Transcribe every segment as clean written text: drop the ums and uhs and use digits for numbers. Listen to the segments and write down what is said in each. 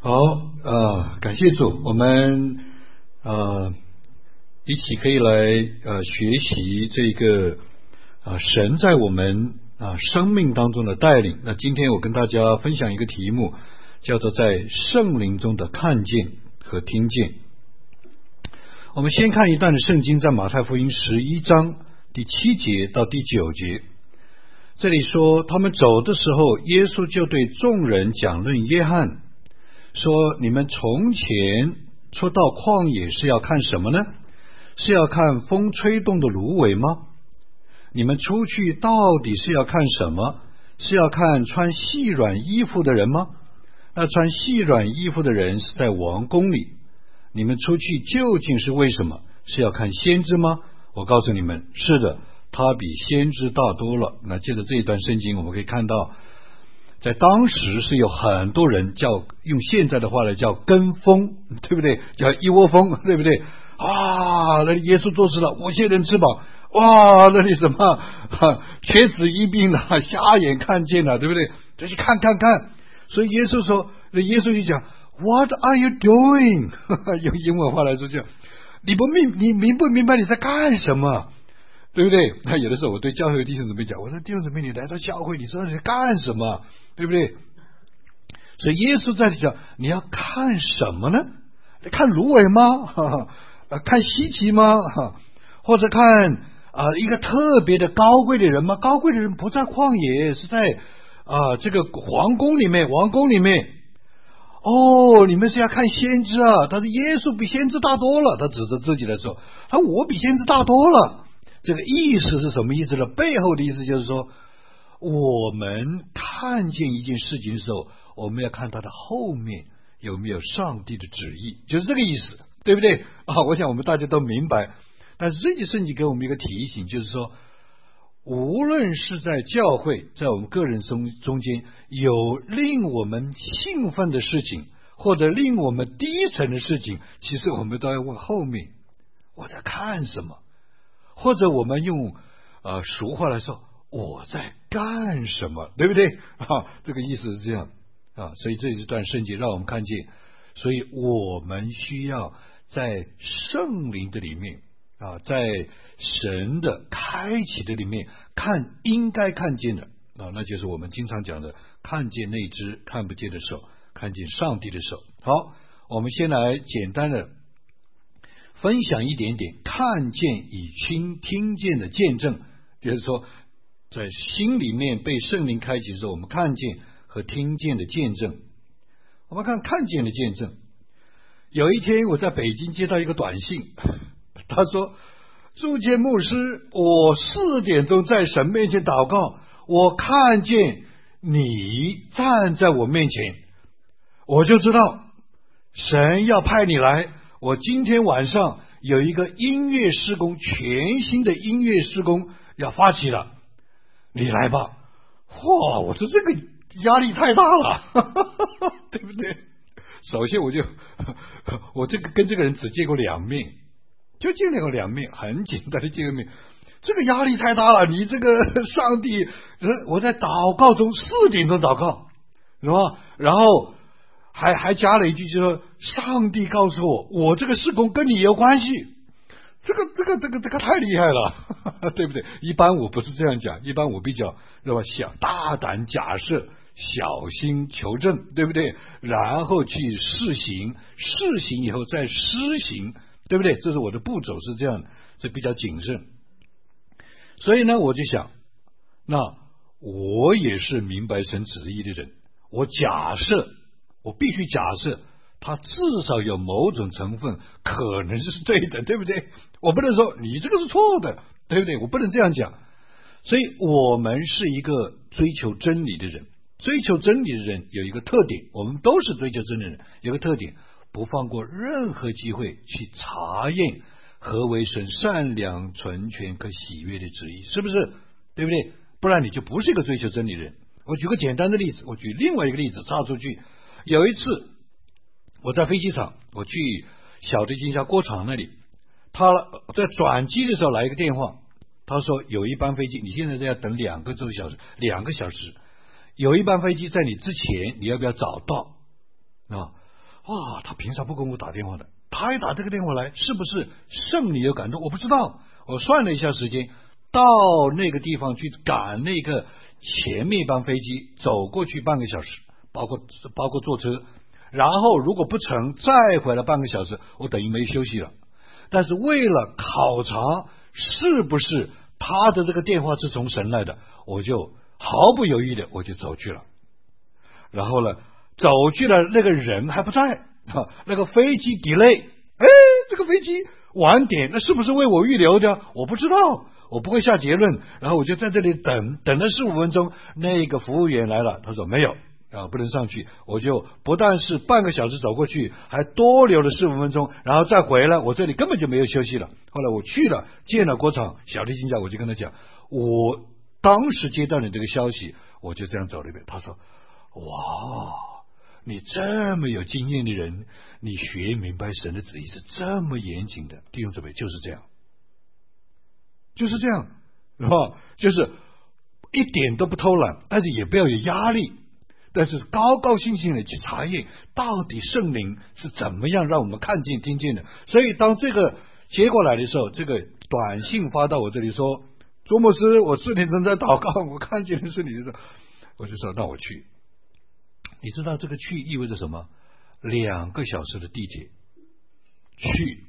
好，感谢主，我们一起可以来学习这个神在我们生命当中的带领。那今天我跟大家分享一个题目，叫做在圣灵中的看见和听见。我们先看一段的圣经，在马太福音11章第7节到第9节。这里说，他们走的时候，耶稣就对众人讲论约翰，说：你们从前出到旷野是要看什么呢？是要看风吹动的芦苇吗？你们出去到底是要看什么？是要看穿细软衣服的人吗？那穿细软衣服的人是在王宫里。你们出去究竟是为什么？是要看先知吗？我告诉你们，是的，他比先知大多了。那借着这一段圣经，我们可以看到，在当时是有很多人用现在的话来叫跟风，对不对？叫一窝蜂，对不对？那里耶稣做事了，5千人吃饱，那里什么瘸子医病了，瞎眼看见了，对不对？就去看。所以耶稣就讲 What are you doing？ 用英文话来说，就你明不明白你在干什么？对不对？那有的时候我对教会弟兄姊妹讲，我说弟兄姊妹，你来到教会，你知道你在干什么？对不对？所以耶稣在这里讲，你要看什么呢？看芦苇吗？看稀奇吗？或者看一个特别的高贵的人吗？高贵的人不在旷野，是在这个王宫里面。你们是要看先知啊？他说耶稣比先知大多了，他指着自己来说，我比先知大多了。这个意思是什么意思呢？背后的意思就是说，我们看见一件事情的时候，我们要看它的后面有没有上帝的旨意，就是这个意思，对不对？我想我们大家都明白。但是这节圣经给我们一个提醒，就是说，无论是在教会，在我们个人中间有令我们兴奋的事情，或者令我们低沉的事情，其实我们都要问后面我在看什么，或者我们用俗话来说，我在干什么，对不对？这个意思是这样所以这一段圣经让我们看见，所以我们需要在圣灵的里面在神的开启的里面看应该看见的那就是我们经常讲的看见那只看不见的手，看见上帝的手。好，我们先来简单的分享一点点看见与听见的见证，就是说在心里面被圣灵开启的时候，我们看见和听见的见证。我们看见的见证。有一天我在北京接到一个短信，他说，祝建牧师，我4点钟在神面前祷告，我看见你站在我面前，我就知道神要派你来。我今天晚上有一个音乐事工，全新的音乐事工要发起了，你来吧。我说这个压力太大了对不对？首先我这个跟这个人只见过2面，就见过2面，很简单的见个面，这个压力太大了。你这个上帝，我在祷告中4点钟祷告，是吧？然后还加了一句，就是说上帝告诉我这个事工跟你有关系。这个太厉害了对不对？一般我不是这样讲，一般我比较想大胆假设，小心求证，对不对？然后去试行以后再施行，对不对？这是我的步骤是这样的，这比较谨慎。所以呢，我就想，那我也是明白神旨意的人，我必须假设他至少有某种成分可能是对的，对不对？我不能说你这个是错的，对不对？我不能这样讲。所以我们是一个追求真理的人，追求真理的人有一个特点，我们都是追求真理的人，有个特点，不放过任何机会去查验何为神善良纯全可喜悦的旨意，是不是？对不对？不然你就不是一个追求真理的人。我举个简单的例子，我举另外一个例子插出去。有一次我在飞机场，我去小的一家锅厂那里，他在转机的时候来一个电话，他说有一班飞机，你现在要等2个小时，有一班飞机在你之前，你要不要早到他平常不跟我打电话的，他一打这个电话来，是不是圣灵有感动？我不知道。我算了一下时间，到那个地方去赶那个前面一班飞机，走过去半个小时，包括坐车，然后如果不成，再回来半个小时，我等于没休息了。但是为了考察是不是他的这个电话是从神来的，我就毫不犹豫的我就走去了。然后呢，走去了，那个人还不在，那个飞机 delay， 这个飞机晚点，那是不是为我预留的？我不知道，我不会下结论。然后我就在这里等了15分钟，那个服务员来了，他说没有不能上去。我就不但是半个小时走过去，还多留了15分钟，然后再回来，我这里根本就没有休息了。后来我去了，见了国场小提琴家，我就跟他讲，我当时接到你这个消息，我就这样走了一遍。他说哇，你这么有经验的人，你学明白神的旨意是这么严谨的。弟兄姊妹，就是这样，就是这样，是吧？就是一点都不偷懒，但是也不要有压力，但是高高兴兴的去查验到底圣灵是怎么样让我们看见听见的。所以当这个结果来的时候，这个短信发到我这里说，周牧师，我4点钟在祷告，我看见的是你的，我就说那我去。你知道这个去意味着什么？2个小时的地铁去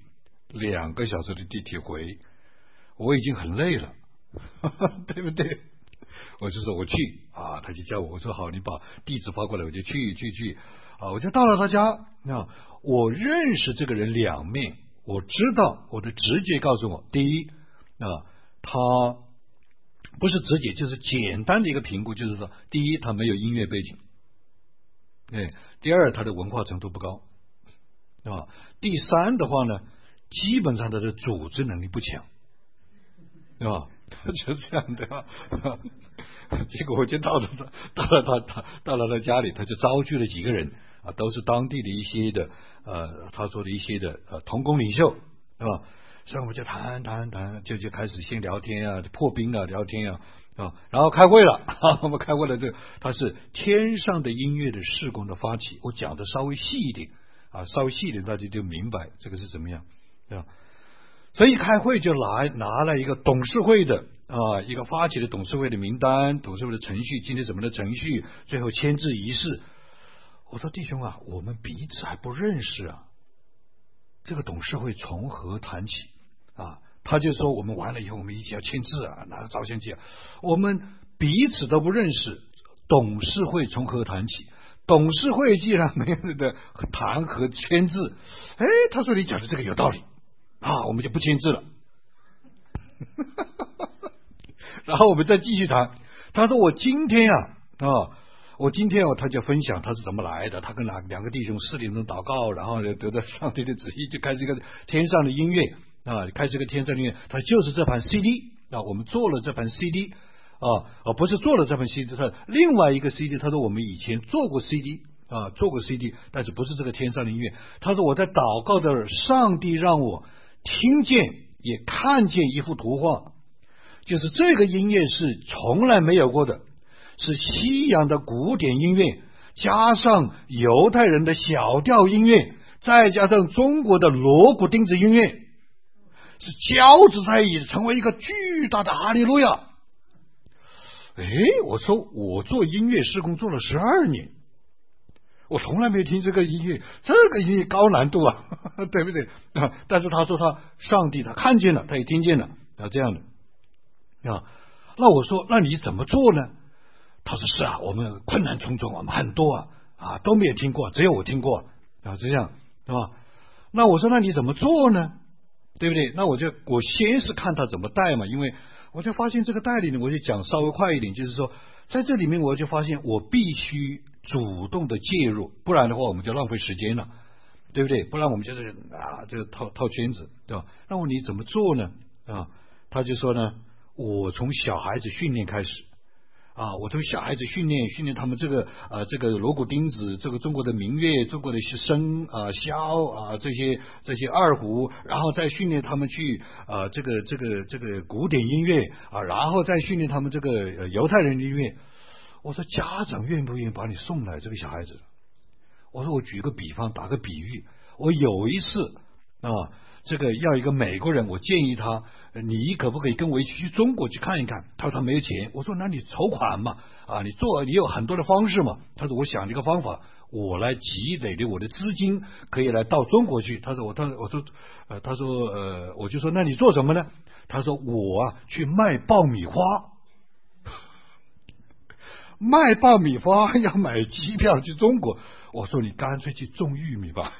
，2个小时的地铁回，我已经很累了对不对？我就说我去他就叫我说好，你把地址发过来，我就去我就到了他家。我认识这个人2面，我知道，我的直觉告诉我，第一他不是直觉，就是简单的一个评估，就是说第一他没有音乐背景，第二他的文化程度不高，第三的话呢，基本上他的组织能力不强，对吧？就是这样的。结果我就到了他家里，他就招聚了几个人都是当地的一些的他说的一些的同工领袖，对吧？所以我们就谈，就开始先聊天破冰聊天然后开会了我们开会了，他是天上的音乐的事工的发起。我讲的稍微细一点大家就明白这个是怎么样，对吧？所以开会就拿了一个董事会的一个发起的董事会的名单，董事会的程序，今天怎么的程序，最后签字仪式。我说弟兄我们彼此还不认识这个董事会从何谈起他就说我们完了以后我们一起要签字拿着照相机我们彼此都不认识，董事会从何谈起？董事会既然没有的谈和签字，他说你讲的这个有道理我们就不签字了然后我们再继续谈。他说我今天他就分享他是怎么来的，他跟2个弟兄4点钟祷告，然后得到上帝的旨意，就开始一个天上的音乐开始一个天上的音乐。他就是这盘 CD 我们做了这盘 CD 不是做了这盘 CD， 他另外一个 CD， 他说我们以前做过 CD 但是不是这个天上的音乐。他说我在祷告的上帝让我听见也看见一幅图画，就是这个音乐是从来没有过的，是西洋的古典音乐加上犹太人的小调音乐，再加上中国的锣鼓钉子音乐，是交织在一起成为一个巨大的哈利路亚。我说我做音乐事工做了12年，我从来没听这个音乐，这个音乐高难度对不对但是他说上帝他看见了，他也听见了这样的那我说那你怎么做呢？他说是我们困难重重，我们很多都没有听过，只有我听过这样那我说那你怎么做呢？对不对？那我先是看他怎么带嘛，因为我就发现这个带里呢，我就讲稍微快一点，就是说在这里面我就发现我必须主动的介入，不然的话我们就浪费时间了，对不对？不然我们就是就套圈子，对吧？那你怎么做呢？他就说呢，我从小孩子训练开始我从小孩子训练他们这个锣鼓钉子，这个中国的民乐，中国的笙箫这些二胡，然后再训练他们去这个古典音乐然后再训练他们这个犹太人的音乐。我说家长愿不愿意把你送来这个小孩子？ 我说我举个比方，打个比喻，我有一次这个要一个美国人，我建议他，你可不可以跟我一起去中国去看一看？他说他没有钱。我说那你筹款嘛，你有很多的方式嘛。他说我想了一个方法，我来积累的我的资金，可以来到中国去。他说我就说那你做什么呢？他说我去卖爆米花，卖爆米花要买机票去中国。我说你干脆去种玉米吧。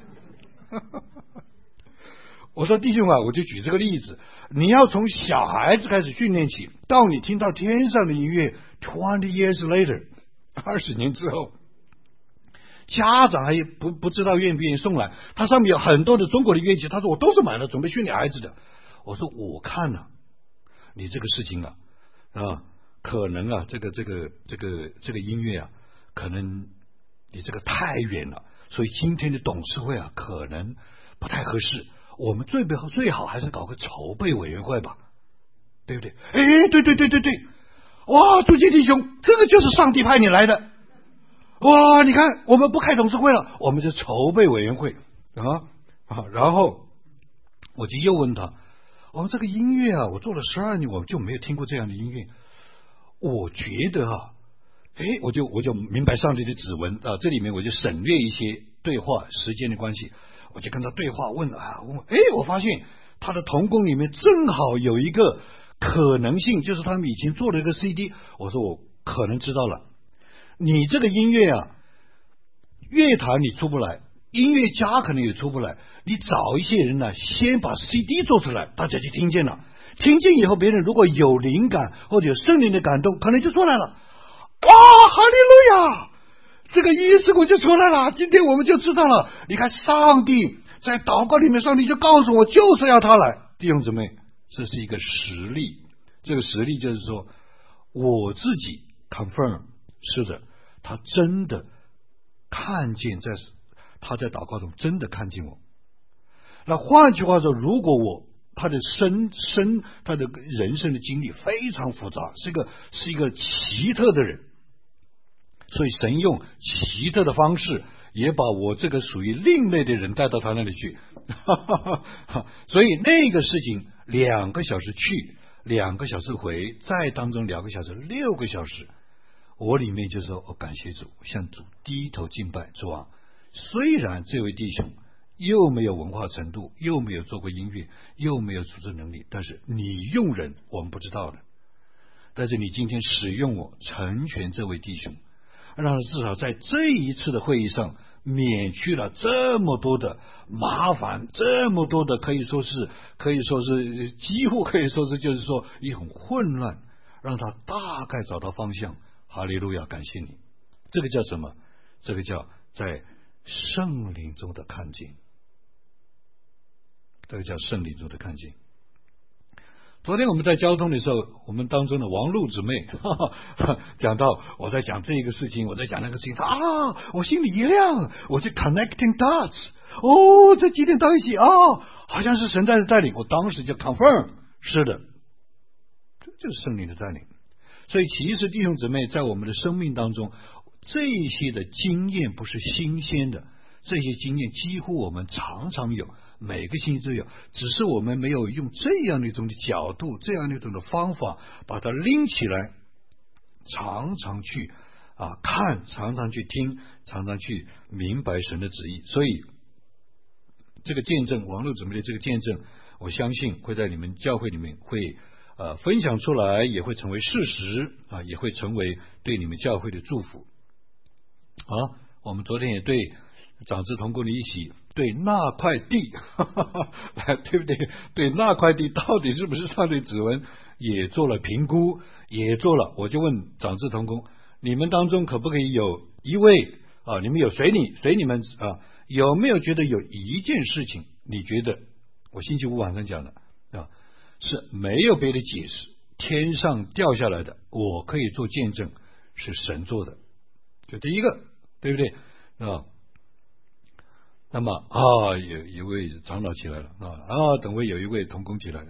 我说弟兄我就举这个例子，你要从小孩子开始训练起，到你听到天上的音乐 20 years later 20年之后，家长还不知道愿不愿意送来，它上面有很多的中国的乐器，他说我都是买了准备训练孩子的。我说我看你这个事情可能这个音乐可能你这个太远了，所以今天的董事会可能不太合适，我们最好还是搞个筹备委员会吧，对不对？对，哇，朱杰弟兄，这个就是上帝派你来的。哇，你看我们不开董事会了，我们就筹备委员会然后我就又问他，这个音乐我做了12年，我就没有听过这样的音乐。我觉得我就明白上帝的指纹这里面我就省略一些对话时间的关系，我就跟他对话问我发现他的同工里面正好有一个可能性，就是他们以前做了一个 CD。 我说我可能知道了，你这个音乐乐坛你出不来，音乐家可能也出不来，你找一些人先把 CD 做出来，大家就听见了，听见以后别人如果有灵感或者有圣灵的感动，可能就出来了。哇，哈利路亚，这个意思我就出来了。今天我们就知道了，你看上帝在祷告里面，上帝就告诉我就是要他来。弟兄姊妹，这是一个实例，这个实例就是说我自己 confirm 是的，他真的看见他在祷告中真的看见我。那换句话说，如果他的他的人生的经历非常复杂，是一个奇特的人，所以神用奇特的方式也把我这个属于另类的人带到他那里去。所以那个事情2个小时去2个小时回，在当中2个小时6个小时，我里面就说感谢主，向主低头敬拜。主虽然这位弟兄又没有文化程度，又没有做过音乐，又没有组织能力，但是你用人我们不知道的，但是你今天使用我成全这位弟兄，让他至少在这一次的会议上免去了这么多的麻烦，这么多的可以说是几乎可以说是就是说一种混乱，让他大概找到方向。哈利路亚，感谢你。这个叫什么？这个叫在圣灵中的看见，这个叫圣灵中的看见。昨天我们在交通的时候，我们当中的王璐姊妹讲到我在讲这个事情，我在讲那个事情，我心里一亮，我就 connecting dots，这几点到一起好像是神在带领，我当时就 confirm 是的，这就是圣灵的带领。所以其实弟兄姊妹在我们的生命当中，这些的经验不是新鲜的，这些经验几乎我们常常有，每个星期都有，只是我们没有用这样的一种角度，这样的一种的方法把它拎起来，常常去看，常常去听，常常去明白神的旨意。所以这个见证，王璐姊妹的这个见证，我相信会在你们教会里面会分享出来，也会成为事实也会成为对你们教会的祝福。我们昨天也对长子同工的一起对那块地对不对？对那块地到底是不是上帝指纹也做了评估，也做了。我就问长子同工，你们当中可不可以有一位你们有随你们有没有觉得有一件事情你觉得我星期五晚上讲的是没有别的解释，天上掉下来的，我可以做见证是神做的，就第一个，对不对那么有一位长老起来了等会有一位同工起来，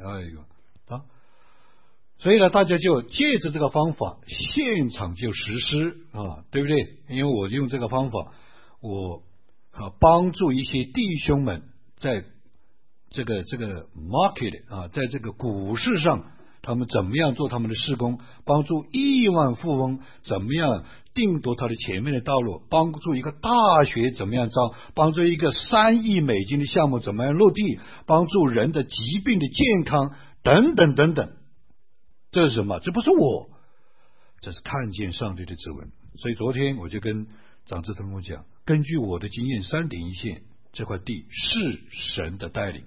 所以呢，大家就借着这个方法现场就实施对不对？因为我用这个方法， 我帮助一些弟兄们在这个 market 在这个股市上，他们怎么样做他们的事工，帮助亿万富翁怎么样定夺他的前面的道路，帮助一个大学怎么样招，帮助一个3亿美金的项目怎么样落地，帮助人的疾病的健康等等等等。这是什么？这不是我，这是看见上帝的指纹。所以昨天我就跟长志同工讲，根据我的经验，3点一线这块地是神的带领。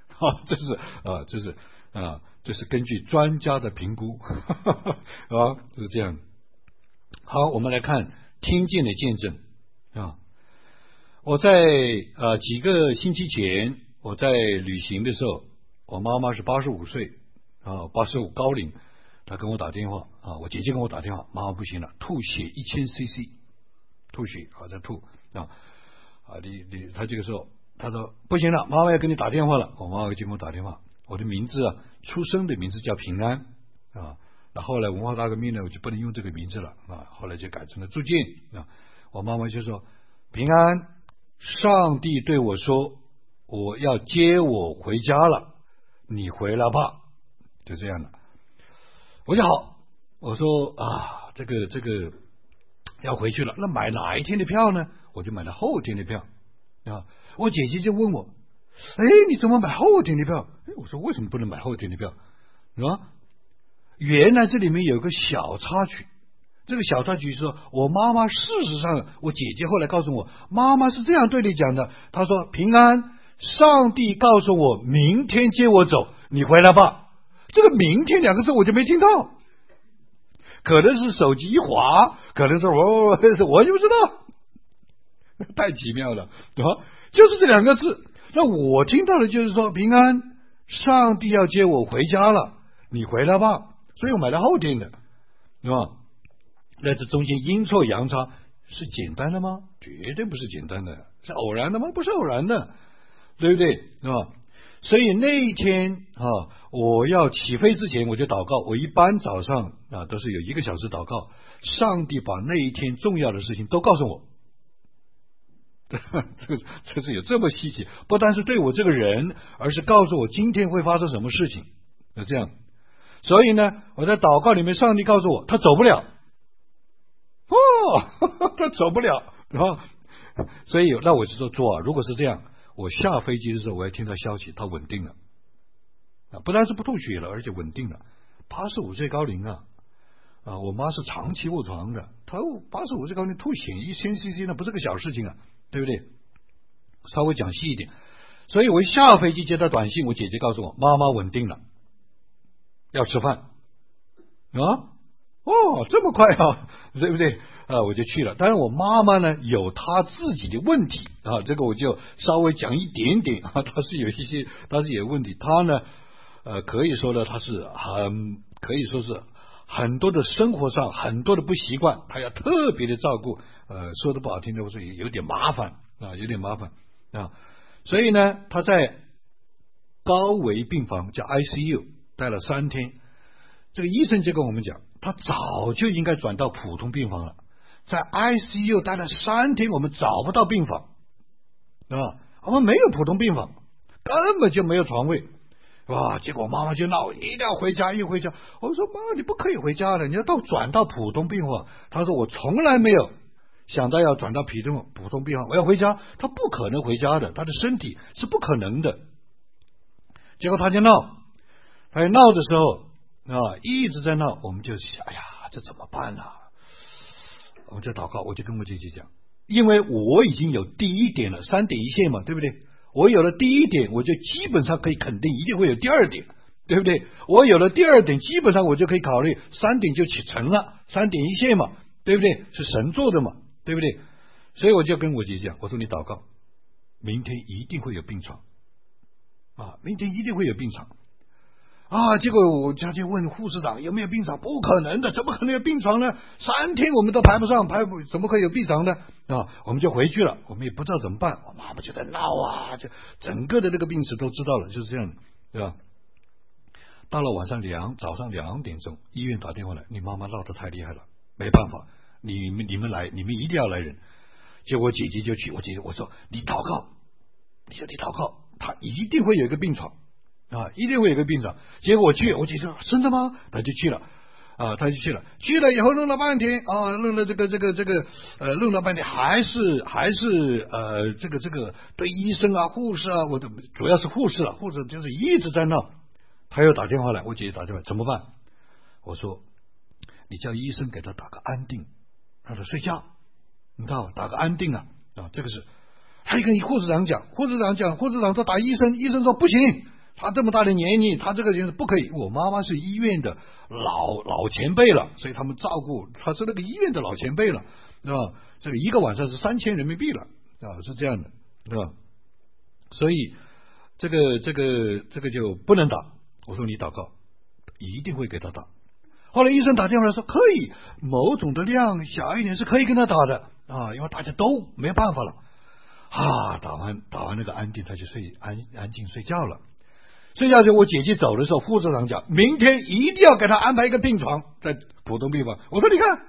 这是根据专家的评估就是这样。好，我们来看听见的见证我在几个星期前，我在旅行的时候，我妈妈是85岁85高龄，她跟我打电话我姐姐跟我打电话，妈妈不行了，吐血1000cc， 吐血在吐她这个时候她说不行了，妈妈要跟你打电话了。我妈妈就跟我打电话，我的名字出生的名字叫平安那后来文化大革命呢，我就不能用这个名字了后来就改成了朱建我妈妈就说平安，上帝对我说我要接我回家了，你回来吧，就这样的。我就好，我说这个要回去了，那买哪一天的票呢？我就买了后天的票我姐姐就问我，你怎么买后天的票？我说为什么不能买后天的票原来这里面有个小插曲，这个小插曲是说，我妈妈事实上，我姐姐后来告诉我，妈妈是这样对你讲的，她说平安，上帝告诉我明天接我走，你回来吧。这个明天2个字我就没听到，可能是手机一滑，可能是我就不知道，太奇妙了就是这2个字。那我听到的就是说平安，上帝要接我回家了，你回来吧。所以我买了后天的那这中间阴错阳差是简单的吗？绝对不是简单的。是偶然的吗？不是偶然的，对不对所以那一天我要起飞之前我就祷告，我一般早上都是有1个小时祷告，上帝把那一天重要的事情都告诉我这是有这么细节，不单是对我这个人，而是告诉我今天会发生什么事情这样。所以呢，我在祷告里面，上帝告诉我他走不了他走不了所以那我就说主如果是这样，我下飞机的时候我要听到消息他稳定了不但是不吐血了，而且稳定了。85岁高龄我妈是长期卧床的，她85岁高龄吐血1000cc 那不是个小事情对不对？稍微讲细一点。所以我一下飞机接到短信，我姐姐告诉我妈妈稳定了，要吃饭这么快对不对我就去了。当然我妈妈呢有她自己的问题这个我就稍微讲一点点她是有问题。她呢可以说呢她是可以说是很多的生活上很多的不习惯，她要特别的照顾说的不好听的，我说有点麻烦有点麻烦所以呢她在高危病房叫 ICU 待了3天。这个医生就跟我们讲，他早就应该转到普通病房了，在 ICU 待了3天，我们找不到病房我们没有普通病房，根本就没有床位结果妈妈就闹，一定要回家，一回家我说妈你不可以回家了，你要转到普通病房。他说我从来没有想到要转到普通病房，我要回家。他不可能回家的，他的身体是不可能的。结果他就闹的时候一直在闹，我们就想哎呀这怎么办我们就祷告，我就跟我姐姐讲，因为我已经有第1点了，3点一线嘛，对不对？我有了第1点，我就基本上可以肯定一定会有第2点，对不对？我有了第2点，基本上我就可以考虑3点就启程了，3点一线嘛，对不对？是神做的嘛，对不对？所以我就跟我姐姐讲，我说你祷告，明天一定会有病床明天一定会有病床结果我家就问护士长有没有病床，不可能的，怎么可能有病床呢？3天我们都排不上，怎么可以有病床呢我们就回去了，我们也不知道怎么办。我妈妈就在闹就整个的那个病史都知道了，就是这样，对吧？到了早上2点钟，医院打电话来，你妈妈闹得太厉害了，没办法，你们来，你们一定要来人。 结果姐姐就去，我说你祷告，他一定会有一个病床啊，一定会有一个病床。结果我去，我姐姐说真的吗？他就去了。他就去了以后弄了半天啊，弄了弄了半天，还是这个对医生啊、护士啊，主要是护士了，护士就是一直在闹。他又打电话来，我姐姐打电话怎么办？我说你叫医生给他打个安定，让他睡觉，你知道吧？打个安定啊，这个是。还跟护士长讲，护士长说打医生，医生说不行。他这么大的年纪，他这个人不可以。我妈妈是医院的老前辈了，所以他们照顾，他是那个医院的老前辈了，是吧？这个一个晚上是3000人民币了，是这样的，是吧？所以这个就不能打。我说你祷告，一定会给他打。后来医生打电话来说可以，某种的量小一点是可以跟他打的因为大家都没办法了打完那个安定，他就安静睡觉了。睡觉时我姐姐走的时候，护士长讲明天一定要给他安排一个病床在普通病房。我说你看，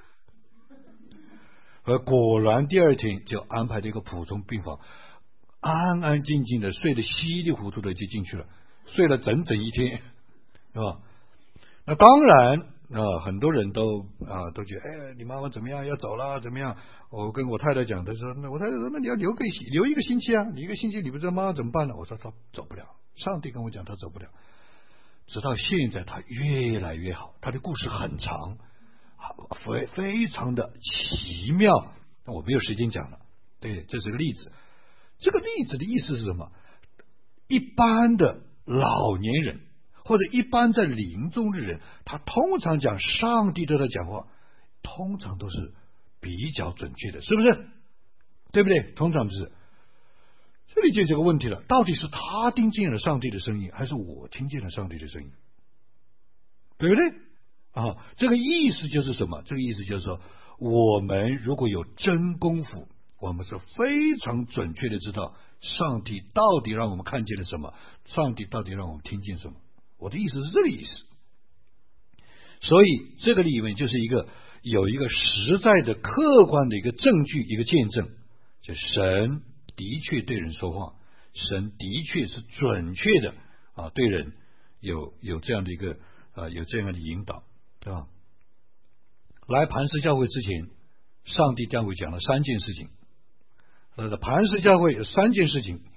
果然第二天就安排了一个普通病房，安安静静的睡得稀里糊涂的就进去了，睡了整整一天，是吧？那当然很多人都觉得你妈妈怎么样要走了怎么样？我跟我太太讲，她说我太太说那你要留一个星期啊，你一个星期你不知道妈妈怎么办呢？我说她走不了，上帝跟我讲她走不了。直到现在她越来越好，她的故事很长，非常的奇妙，我没有时间讲了。对，这是个例子。这个例子的意思是什么？一般的老年人或者一般在临终的人，他通常讲上帝对他讲话，通常都是比较准确的，是不是？对不对？通常是。这里就这个问题了，到底是他听见了上帝的声音，还是我听见了上帝的声音？对不对？这个意思就是什么？这个意思就是说，我们如果有真功夫，我们是非常准确的知道上帝到底让我们看见了什么，上帝到底让我们听见什么。我的意思是这个意思。所以这个里面就是有一个实在的客观的一个证据，一个见证，就神的确对人说话，神的确是准确的对人有这样的一个有这样的引导，对吧？来磐石教会之前，上帝教会讲了3件事情。磐石教会有3件事情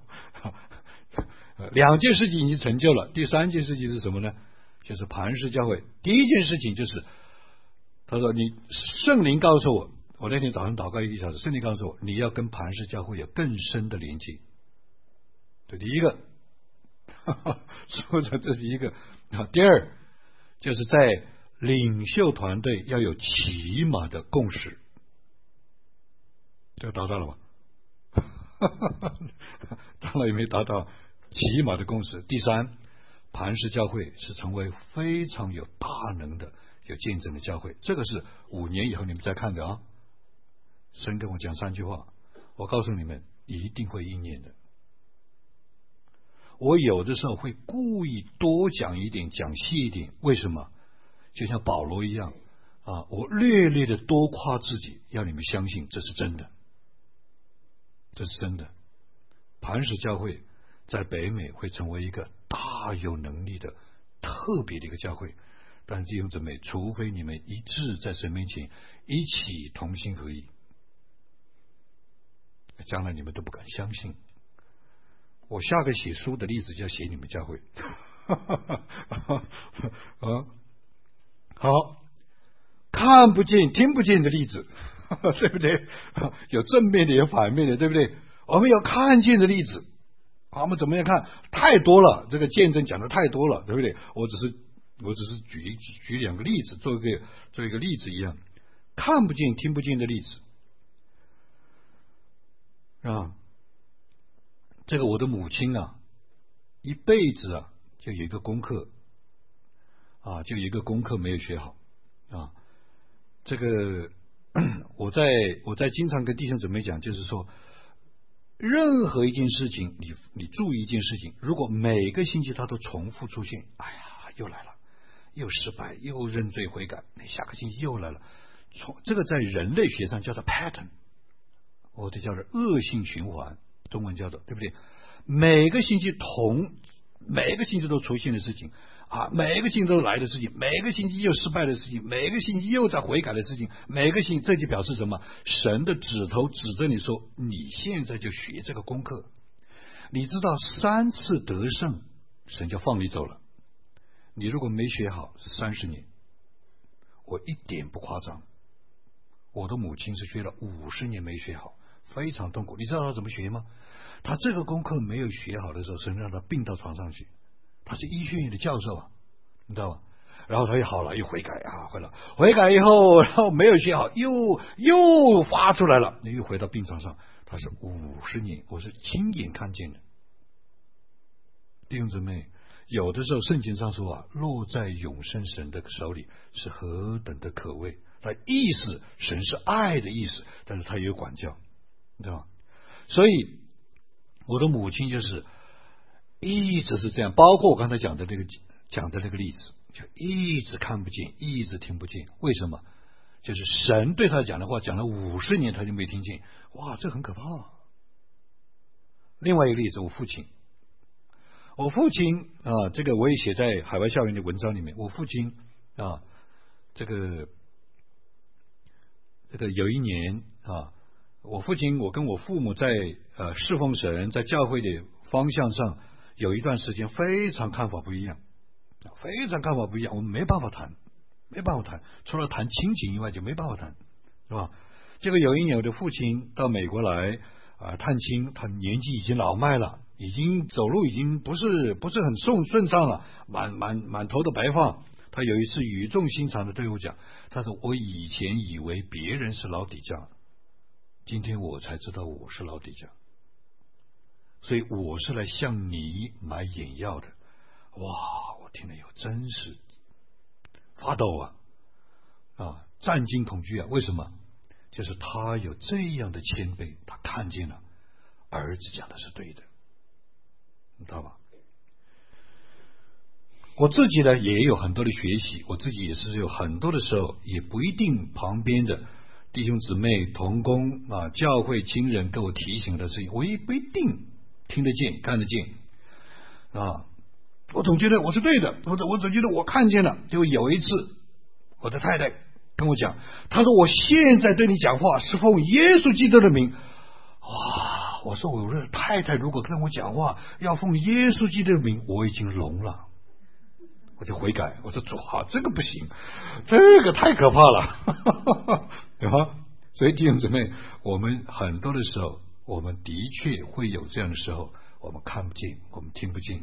2件事情已经成就了，第3件事情是什么呢？就是磐石教会第一件事情就是他说你圣灵告诉我那天早上祷告1个小时，圣灵告诉我你要跟磐石教会有更深的连接。这第一个说的这是一个。第二就是在领袖团队要有起码的共识，这个达到了吗？当然也没达到起码的共识。第3，磐石教会是成为非常有大能的有见证的教会，这个是5年以后你们再看的神跟我讲3句话，我告诉你们一定会应验的。我有的时候会故意多讲一点，讲细一点，为什么？就像保罗一样我略略的多夸自己，要你们相信这是真的，这是真的。磐石教会在北美会成为一个大有能力的特别的一个教会，但弟兄姊妹，除非你们一致在神面前一起同心合意，将来你们都不敢相信。我下个写书的例子就要写你们教会好，看不见听不见的例子对不对？有正面的有反面的，对不对？我们有看见的例子，我们怎么样看？太多了，这个见证讲的太多了，对不对？我只是举2个例子，做一个例子一样，看不见听不见的例子这个我的母亲一辈子就有一个功课就有一个功课没有学好这个我在经常跟弟兄姊妹讲，就是说任何一件事情，你注意一件事情，如果每个星期它都重复出现，哎呀又来了，又失败，又认罪悔改，下个星期又来了，这个在人类学上叫做 pattern。 我这叫做恶性循环，中文叫做，对不对？每个星期都出现的事情啊，每个星期都来的事情，每个星期又失败的事情，每个星期又在悔改的事情，每个星期，这就表示什么？神的指头指着你说，你现在就学这个功课。你知道3次得胜，神就放你走了。你如果没学好，是30年。我一点不夸张，我的母亲是学了50年没学好，非常痛苦。你知道他怎么学吗？他这个功课没有学好的时候，神让他病到床上去。他是医学院的教授啊，你知道吗？然后他又好了，又悔改啊，悔改以后，然后没有学好，又发出来了，又回到病床上。他是50年，我是亲眼看见的。弟兄姊妹，有的时候圣经上说啊，落在永生神的手里是何等的可畏。他意思神是爱的意思，但是他也有管教，你知道吗？所以我的母亲就是一直是这样，包括我刚才讲的这个例子，就一直看不见，一直听不见。为什么？就是神对他讲的话讲了50年，他就没听见。哇，这很可怕。另外一个例子，我父亲啊，这个我也写在海外校园的文章里面。我父亲啊，这个有一年啊，我跟我父母在侍奉神，在教会的方向上有一段时间非常看法不一样，我们没办法谈，除了谈亲情以外就没办法谈，是吧？这个有一年我的父亲到美国来探亲，他年纪已经老迈了，已经走路已经不是很顺畅了，满头的白发。他有一次语重心长的对我讲，他说我以前以为别人是老底家，今天我才知道我是老底家，所以我是来向你买眼药的。哇，我听了以后真是发抖啊，战惊恐惧啊！为什么？就是他有这样的谦卑，他看见了儿子讲的是对的，你知道吧？我自己呢也有很多的学习，我自己也是有很多的时候也不一定旁边的弟兄姊妹同工啊，教会亲人给我提醒的事情，我也不一定听得见看得见啊。我总觉得我是对的，我总觉得我看见了。就有一次我的太太跟我讲，她说我现在对你讲话是奉耶稣基督的名。哇，我说我的太太如果跟我讲话要奉耶稣基督的名，我已经聋了。我就悔改，我说主啊，这个不行，这个太可怕了，对吧？所以弟兄姊妹，我们很多的时候，我们的确会有这样的时候，我们看不见，我们听不见。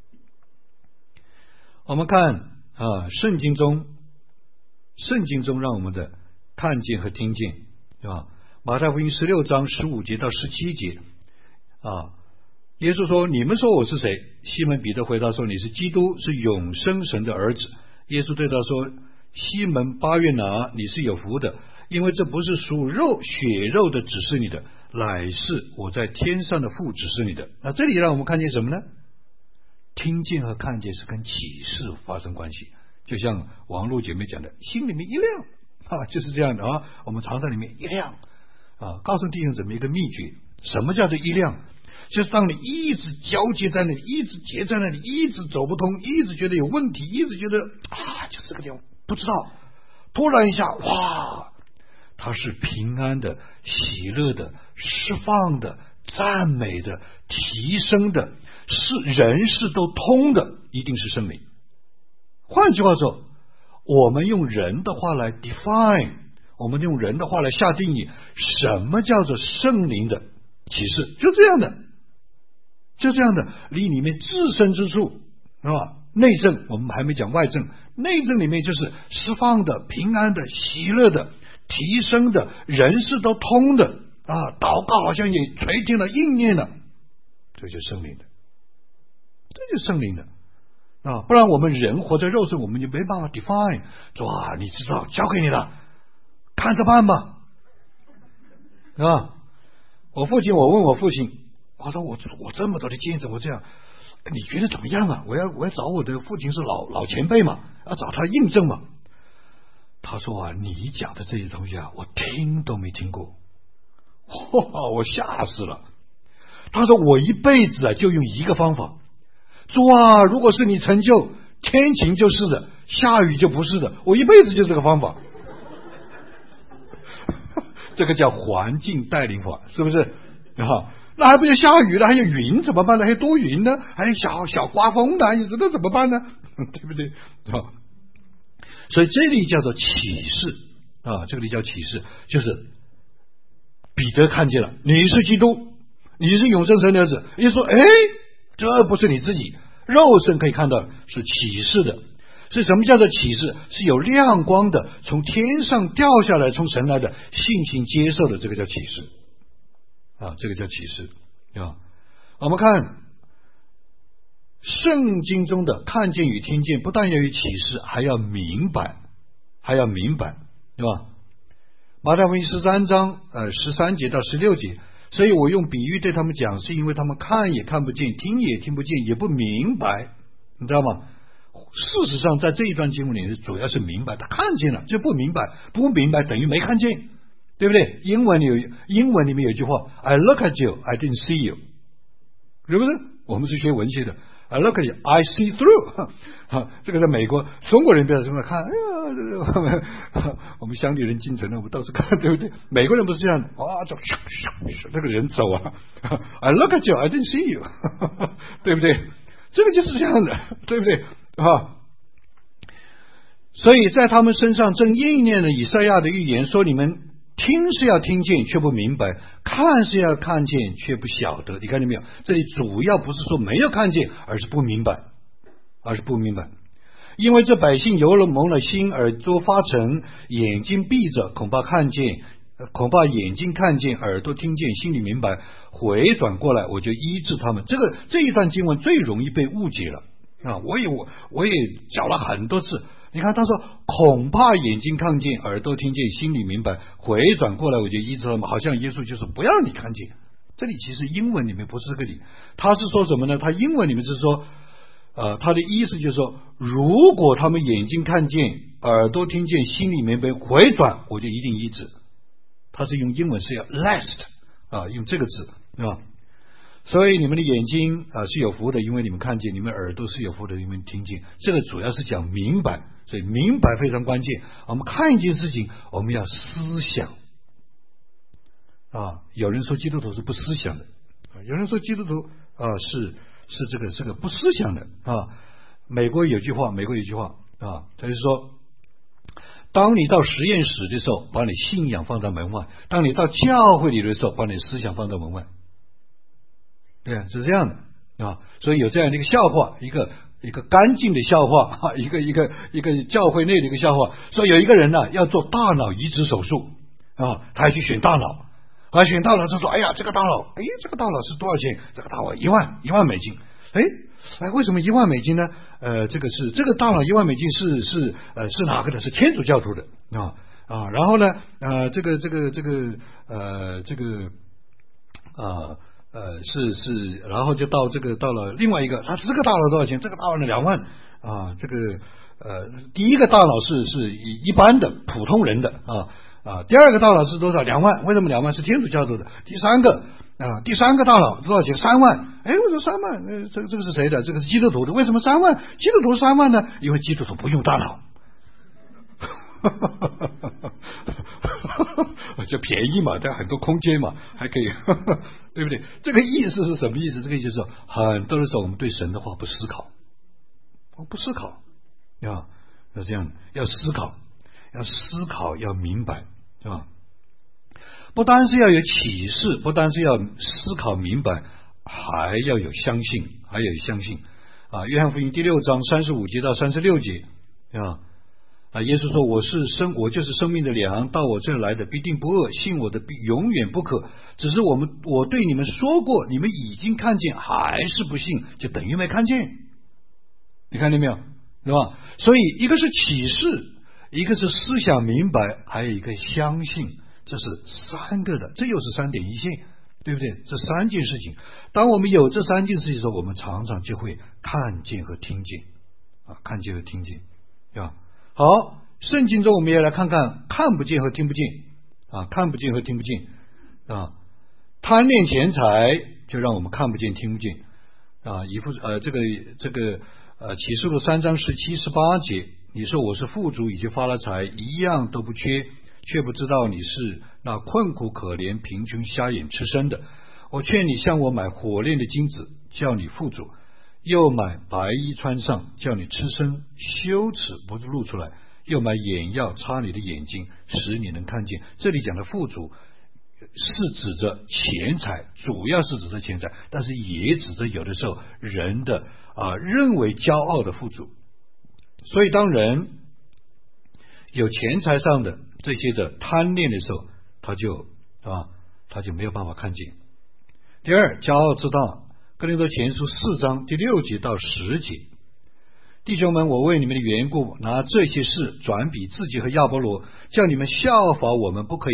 我们看圣经中让我们的看见和听见，对吧？马太福音16章15节到17节啊，耶稣说：“你们说我是谁？”西门彼得回答说：“你是基督，是永生神的儿子。”耶稣对他说：“西门巴约拿，你是有福的，因为这不是属血肉的指示你的，乃是我在天上的父指示你的。”那这里让我们看见什么呢？听见和看见是跟启示发生关系，就像王璐姐妹讲的，心里面一亮就是这样的啊。我们常在里面一亮告诉弟兄姊妹一个秘诀，什么叫做一亮？就是当你一直交接在那里，一直结在那里，一直走不通，一直觉得有问题，一直觉得就是个地方不知道，突然一下哇，它是平安的、喜乐的、释放的、赞美的、提升的，是人事都通的，一定是圣灵。换句话说，我们用人的话来 define， 我们用人的话来下定义，什么叫做圣灵的启示？就这样的，离里面自身之处内证我们还没讲外证，内证里面就是释放的、平安的、喜乐的、提升的、人事都通的祷告好像也垂听了、应验了，这就是圣灵的，不然我们人活在肉身，我们就没办法 define。主啊，你知道，交给你了，看着办吧，我问我父亲，我说我这么多的见证，我这样，你觉得怎么样啊？我要找我的父亲是老前辈嘛，要找他印证嘛。他说你讲的这些东西我听都没听过， 哇，我吓死了。他说我一辈子就用一个方法，主啊，如果是你成就，天晴就是的，下雨就不是的，我一辈子就这个方法。这个叫环境带领法，是不是啊？那还不就下雨了，还有云怎么办呢？还有多云呢，还有小刮风的，你知道怎么办呢？对不对？啊，所以这里叫做启示啊，这里叫启示，就是彼得看见了，你是基督，你是永生神的儿子。也说，哎，这不是你自己肉身可以看到，是启示的。所以什么叫做启示？是有亮光的，从天上掉下来，从神来的，信心接受的，这个叫启示啊，这个叫启示啊。我们看圣经中的看见与听见，不但要有启示，还要明白，对吧？马太福音13章13节到16节，所以我用比喻对他们讲，是因为他们看也看不见，听也听不见，也不明白，你知道吗？事实上在这一段经文里主要是明白，他看见了就不明白，不明白等于没看见，对不对？英文里面有一句话 I look at you, I didn't see you， 是不是？我们是学文学的， I look at you, I see through 这个在美国中国人不要这么看，哎呀，我们乡里人进城了，我们到处看，对不对？美国人不是这样的啊，就这个人走啊I look at you, I didn't see you 对不对？这个就是这样的，对不对啊？所以在他们身上正应验了以赛亚的预言，说你们听是要听见却不明白，看是要看见却不晓得。你看见没有？这里主要不是说没有看见，而是不明白，因为这百姓油了蒙了心，耳朵发沉，眼睛闭着，恐怕眼睛看见，耳朵听见，心里明白，回转过来，我就医治他们。这一段经文最容易被误解了啊！我也讲了很多次。你看他说恐怕眼睛看见，耳朵听见，心里明白，回转过来我就医治他们，好像耶稣就是不要你看见。这里其实英文里面不是这个理，他是说什么呢？他英文里面是说他的意思就是说，如果他们眼睛看见，耳朵听见，心里明白，回转，我就一定医治。他是用英文是要 lest 啊，用这个字啊。所以你们的眼睛是有福的，因为你们看见；你们耳朵是有福的，因为你们听见。这个主要是讲明白，所以明白非常关键。我们看一件事情，我们要思想啊。有人说基督徒是不思想的，有人说基督徒是这个不思想的啊。美国有句话啊，他就说，当你到实验室的时候，把你信仰放在门外；当你到教会里的时候，把你思想放在门外。对啊，是这样的啊，所以有这样的一个笑话，一个干净的笑话啊，一个教会内的一个笑话，说有一个人呢要做大脑移植手术啊，他要去选大脑，选大脑就说，哎呀，这个大脑是多少钱？这个大脑1万美金。哎，为什么1万美金呢？这个大脑1万美金是哪个的？是天主教徒的啊。然后呢，然后就到了另外一个，这个大脑多少钱？这个大脑2万啊。第一个大脑是一般的普通人的啊。第二个大脑是多少？2万。为什么2万？是天主教徒的。第三个大脑多少钱？3万。哎，为什么3万？这个是谁的？这个是基督徒的。为什么3万？基督徒3万呢？因为基督徒不用大脑。就便宜嘛，但很多空间嘛，还可以对不对？这个意思是什么意思？这个意思是很多的时候我们对神的话不思考要这样，要思考，要明白，是吧？不单是要有启示，不单是要思考明白，还要有相信啊。约翰福音第6章35节到36节耶稣说，我就是生命的粮，到我这儿来的必定不饿，信我的必永远不渴。只是我对你们说过，你们已经看见还是不信，就等于没看见。你看见没有？是吧？所以一个是启示，一个是思想明白，还有一个相信，这是3个的，这又是3点一线，对不对？这3件事情，当我们有这3件事情的时候，我们常常就会看见和听见对吧？好，圣经中我们也来看看看不见和听不见啊。贪恋钱财就让我们看不见听不见啊。启示录3章17、18节，你说我是富足，已经发了财，一样都不缺，却不知道你是那困苦可怜、贫穷瞎眼吃身的。我劝你向我买火炼的金子，叫你富足，又买白衣穿上，叫你吃身羞耻不露出来，又买眼药擦你的眼睛，使你能看见。这里讲的富足是指着钱财，主要是指着钱财，但是也指着有的时候人的认为骄傲的富足。所以当人有钱财上的这些的贪恋的时候，他就没有办法看见。第二，骄傲之大，哥林多前书4章第6节到10节，弟兄们，我为你们的缘故拿这些事转比自己和亚波罗，叫你们效法我们，不可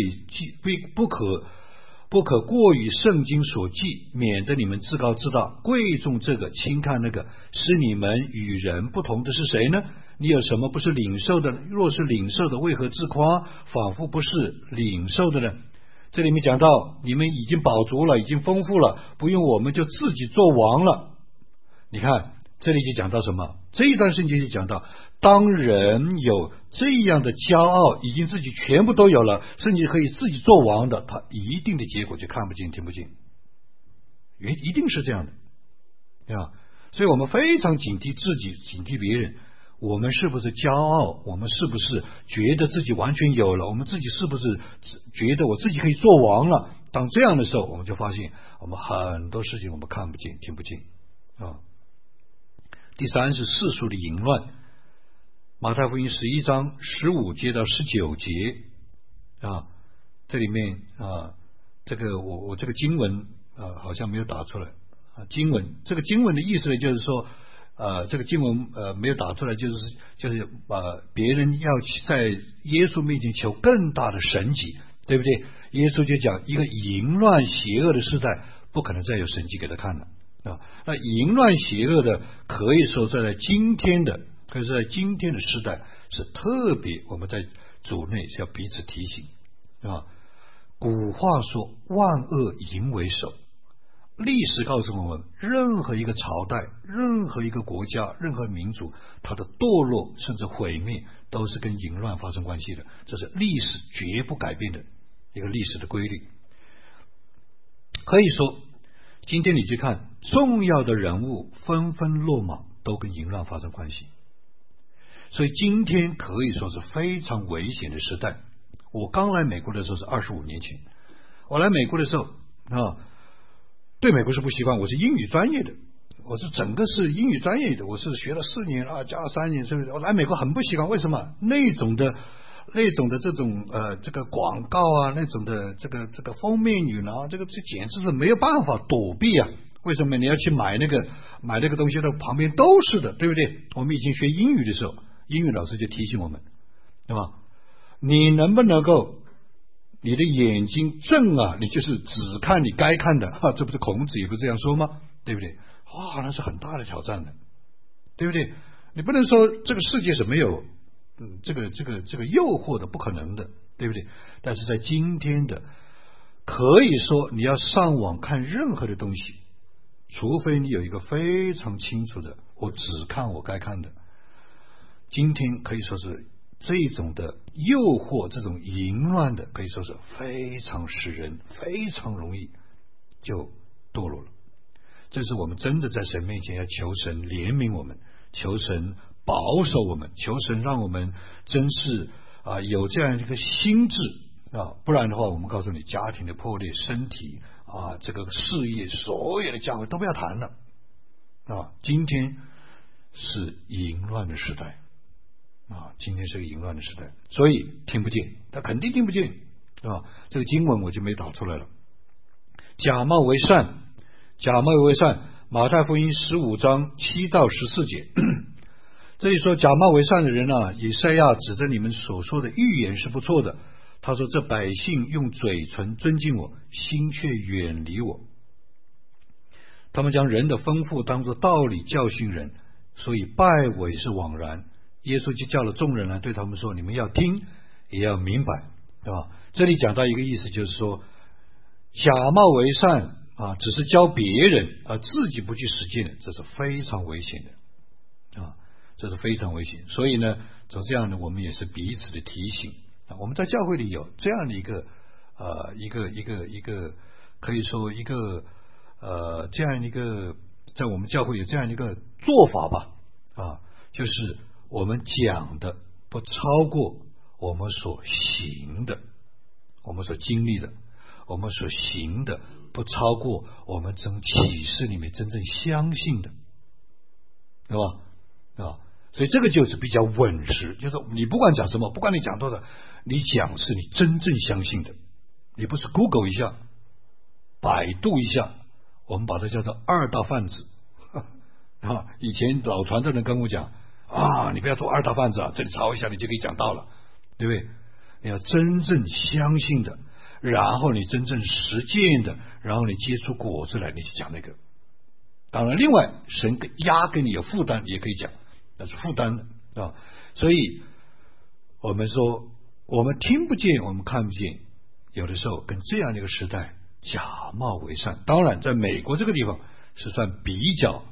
过于圣经所记，免得你们自高自大，贵重这个轻看那个。使你们与人不同的是谁呢？你有什么不是领受的？若是领受的，为何自夸，仿佛不是领受的呢？这里面讲到你们已经饱足了，已经丰富了，不用我们就自己做王了。你看这里就讲到什么？这一段圣经就讲到，当人有这样的骄傲，已经自己全部都有了，甚至可以自己做王的，他一定的结果就看不见听不见，一定是这样的啊。所以我们非常警惕自己，警惕别人。我们是不是骄傲？我们是不是觉得自己完全有了？我们自己是不是觉得我自己可以做王了？当这样的时候，我们就发现我们很多事情我们看不见听不见啊。第三是世俗的淫乱，马太福音11章15节到19节啊，这里面这个我这个经文好像没有打出来啊。这个经文的意思呢，就是说这个经文没有打出来，就是别人要在耶稣面前求更大的神迹，对不对？耶稣就讲，一个淫乱邪恶的时代不可能再有神迹给他看了啊。那淫乱邪恶的可以说在今天的时代是特别，我们在主内是要彼此提醒啊。古话说万恶淫为首，历史告诉我们，任何一个朝代、任何一个国家、任何民族，它的堕落甚至毁灭都是跟淫乱发生关系的，这是历史绝不改变的一个历史的规律。可以说今天你去看重要的人物纷纷落马，都跟淫乱发生关系。所以今天可以说是非常危险的时代。我刚来美国的时候是25年前，我来美国的时候对美国是不习惯，我是英语专业的，我是整个是英语专业的，我是学了4年加了3年，是不是？我来美国很不习惯，为什么？那种的这种这个广告啊，那种的这个封面语呢，这简直是没有办法躲避啊！为什么？你要去买那个东西的旁边都是的，对不对？我们以前学英语的时候，英语老师就提醒我们，对吧？你能不能够你的眼睛正啊，你就是只看你该看的这不是孔子也不是这样说吗？对不对？那是很大的挑战的，对不对？你不能说这个世界是没有这个诱惑的，不可能的，对不对？但是在今天的，可以说你要上网看任何的东西，除非你有一个非常清楚的，我只看我该看的。今天可以说是这种的诱惑，这种淫乱的，可以说是非常使人非常容易就堕落了。这是我们真的在神面前要求神怜悯我们，求神保守我们，求神让我们真是有这样一个心智不然的话，我们告诉你，家庭的破裂，身体这个事业，所有的教会都不要谈了今天是淫乱的时代今天是个淫乱的时代，所以听不见，他肯定听不见这个经文我就没打出来了。假冒为善，马太福音15章7到14节这里说假冒为善的人以赛亚指着你们所说的预言是不错的。他说，这百姓用嘴唇尊敬我，心却远离我。他们将人的丰富当作道理教训人，所以拜我也是枉然。耶稣就叫了众人来对他们说，你们要听也要明白，对吧？这里讲到一个意思，就是说假冒为善啊，只是教别人啊，自己不去实践的，这是非常危险的啊，这是非常危险。所以呢，从这样呢，我们也是彼此的提醒啊。我们在教会里有这样的一个可以说一个这样一个，在我们教会有这样一个做法吧啊，就是我们讲的不超过我们所行的，我们所经历的，我们所行的不超过我们从启示里面真正相信的，对吧？啊，所以这个就是比较稳实，就是你不管讲什么，不管你讲多少，你讲是你真正相信的，你不是 Google 一下，百度一下，我们把它叫做二大贩子啊。以前老传的人跟我讲啊，你不要做二大贩子啊，这里抄一下你就可以讲到了，对不对？你要真正相信的，然后你真正实践的，然后你结出果子来，你去讲那个。当然，另外神压给你有负担，也可以讲，那是负担的啊。所以我们说，我们听不见，我们看不见，有的时候跟这样的一个时代假冒为善。当然，在美国这个地方是算比较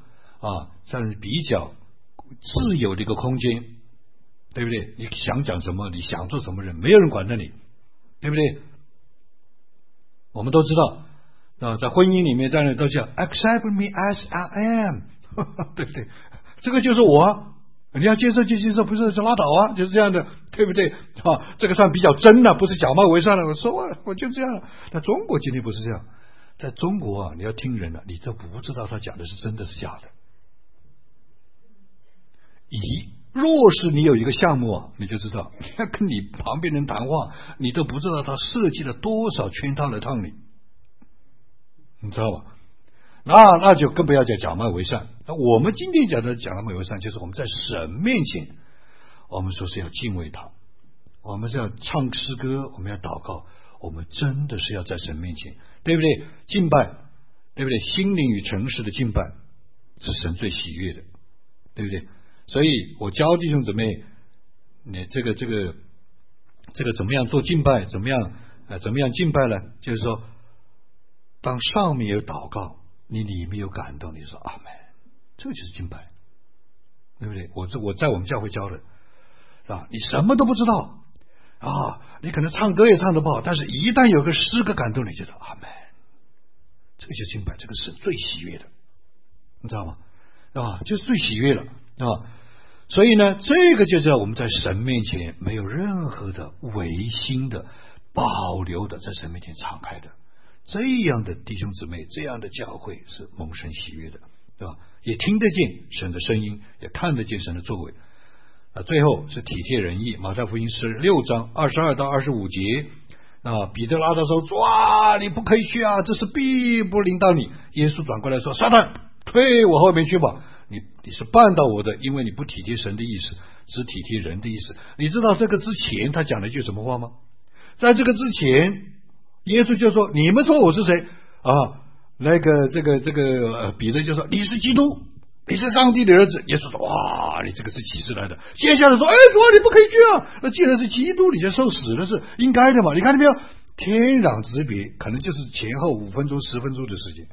自由的一个空间，对不对？你想讲什么，你想做什么人，没有人管着你，对不对？我们都知道啊，在婚姻里面，在那都叫 accept me as I am 对不对？这个就是我，你要接受就接受，不是就拉倒啊，就是这样的，对不对啊？这个算比较真的，不是假冒为善了。我说我就这样了。但中国今天不是这样，在中国啊，你要听人了，你都不知道他讲的是真的是假的。若是你有一个项目啊，你就知道，你要跟你旁边人谈话，你都不知道他设计了多少圈套来套你，你知道吧？那就更不要讲假冒为善。我们今天讲的假冒为善，就是我们在神面前，我们说是要敬畏他，我们是要唱诗歌，我们要祷告，我们真的是要在神面前，对不对？敬拜，对不对？心灵与诚实的敬拜是神最喜悦的，对不对？所以我教弟兄姊妹，你这个怎么样做敬拜，怎么样敬拜呢？就是说，当上面有祷告，你里面有感动，你说阿们，这个就是敬拜，对不对？我在我们教会教的啊，你什么都不知道啊，你可能唱歌也唱得不好，但是一旦有个诗歌感动你，就说阿们，这个就是敬拜，这个是最喜悦的，你知道吗？啊，就是最喜悦了啊。所以呢，这个就叫我们在神面前没有任何的违心的保留的，在神面前敞开的，这样的弟兄姊妹，这样的教会是蒙神喜悦的，对吧？也听得见神的声音，也看得见神的作为啊。最后是体贴仁义，马太福音16章22到25节啊，彼得拉他说：“哇，你不可以去啊，这是必不临到你。”耶稣转过来说：“撒旦，退我后面去吧。你是绊倒我的，因为你不体贴神的意思，只体贴人的意思。”你知道这个之前他讲了一句什么话吗？在这个之前，耶稣就说：“你们说我是谁啊？”彼得就说：“你是基督，你是上帝的儿子。”耶稣说：“哇，你这个是启示来的。”接下来说：“哎，主啊，你不可以去啊！那既然是基督，你就受死的是应该的嘛？你看到没有？天壤之别，可能就是前后5分钟、10分钟的时间。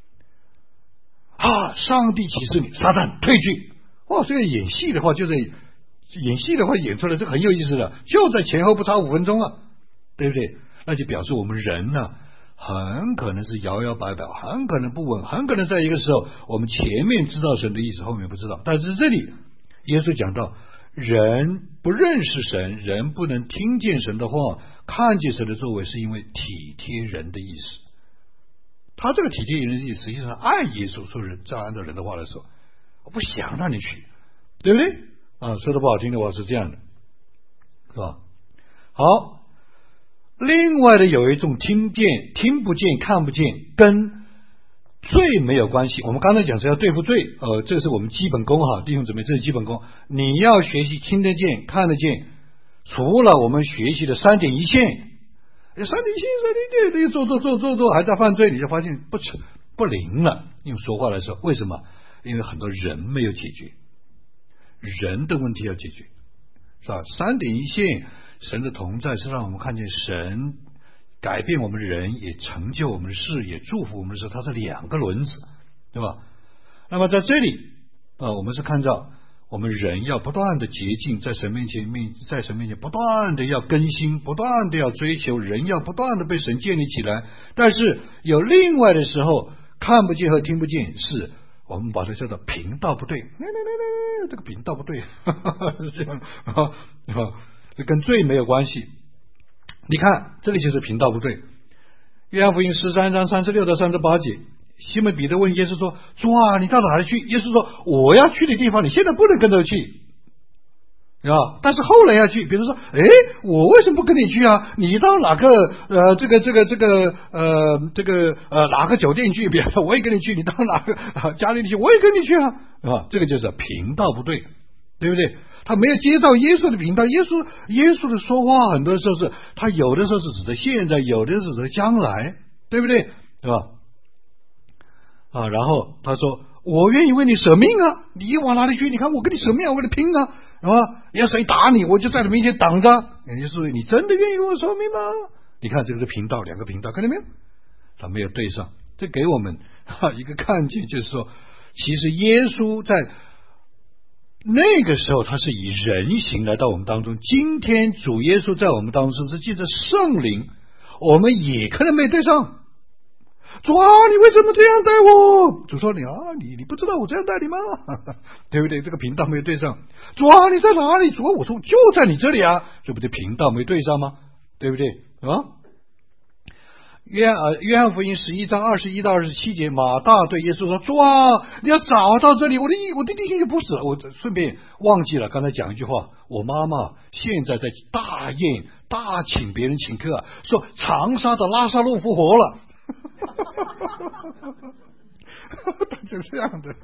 啊！上帝启示你，撒旦退去。哇，这个演戏的话，演出来，这个很有意思的，就在前后不差5分钟啊，对不对？那就表示我们人呢，很可能是摇摇摆摆，很可能不稳，很可能在一个时候，我们前面知道神的意思，后面不知道。但是这里耶稣讲到，人不认识神，人不能听见神的话，看见神的作为，是因为体贴人的意思。他这个体贴人的意思，实际上爱耶稣，说人，照按照人的话来说，我不想让你去，对不对啊？说的不好听的话是这样的，是吧？好，另外的有一种听不见、看不见，跟罪没有关系。我们刚才讲是要对付罪，这是我们基本功哈，弟兄姊妹，这是基本功。你要学习听得见、看得见，除了我们学习的3点一线。3点一线，你做，还在犯罪，你就发现不灵了。用说话来说，为什么？因为很多人没有解决，人的问题要解决，是吧？3点一线，神的同在是让我们看见神改变我们人，也成就我们的事，也祝福我们的事，它是两个轮子，对吧？那么在这里我们是看到我们人要不断的洁净，在神面前不断的要更新，不断的要追求，人要不断的被神建立起来。但是有另外的时候，看不见和听不见，是我们把它叫做频道不对，这个频道不对，是这样这跟罪没有关系。你看这里就是频道不对。约翰福音13章36到38节，西门彼得问耶稣说：主啊，你到哪里去？耶稣说：我要去的地方你现在不能跟着去但是后来要去。比如说我为什么不跟你去啊？你到哪个哪个酒店去，别我也跟你去。你到哪个家里去，我也跟你去这个就是频道不对，对不对？他没有接到耶稣的频道。耶稣的说话很多时候是他有的时候是指的现在，有的是指的将来，对不对？是吧？然后他说：我愿意为你舍命啊！你往哪里去？你看我跟你舍命，我跟你拼啊！要谁打你，我就在你面前挡着。也就是说，你真的愿意为我舍命吗？你看这个是频道，两个频道，看到没有？他没有对上，这给我们一个看见，就是说，其实耶稣在那个时候他是以人形来到我们当中。今天主耶稣在我们当中是借着圣灵，我们也可能没对上。主啊，你为什么这样待我？主说你不知道我这样待你吗？对不对？这个频道没有对上。主啊，你在哪里？主啊，我说就在你这里啊，这不对，频道没对上吗？对不对约翰福音11章21到27节，马大对耶稣说：主啊，你要找到这里，我的弟兄就不死了。我顺便忘记了刚才讲一句话，我妈妈现在在大宴大请别人请客，说长沙的拉萨路复活了。他就这样的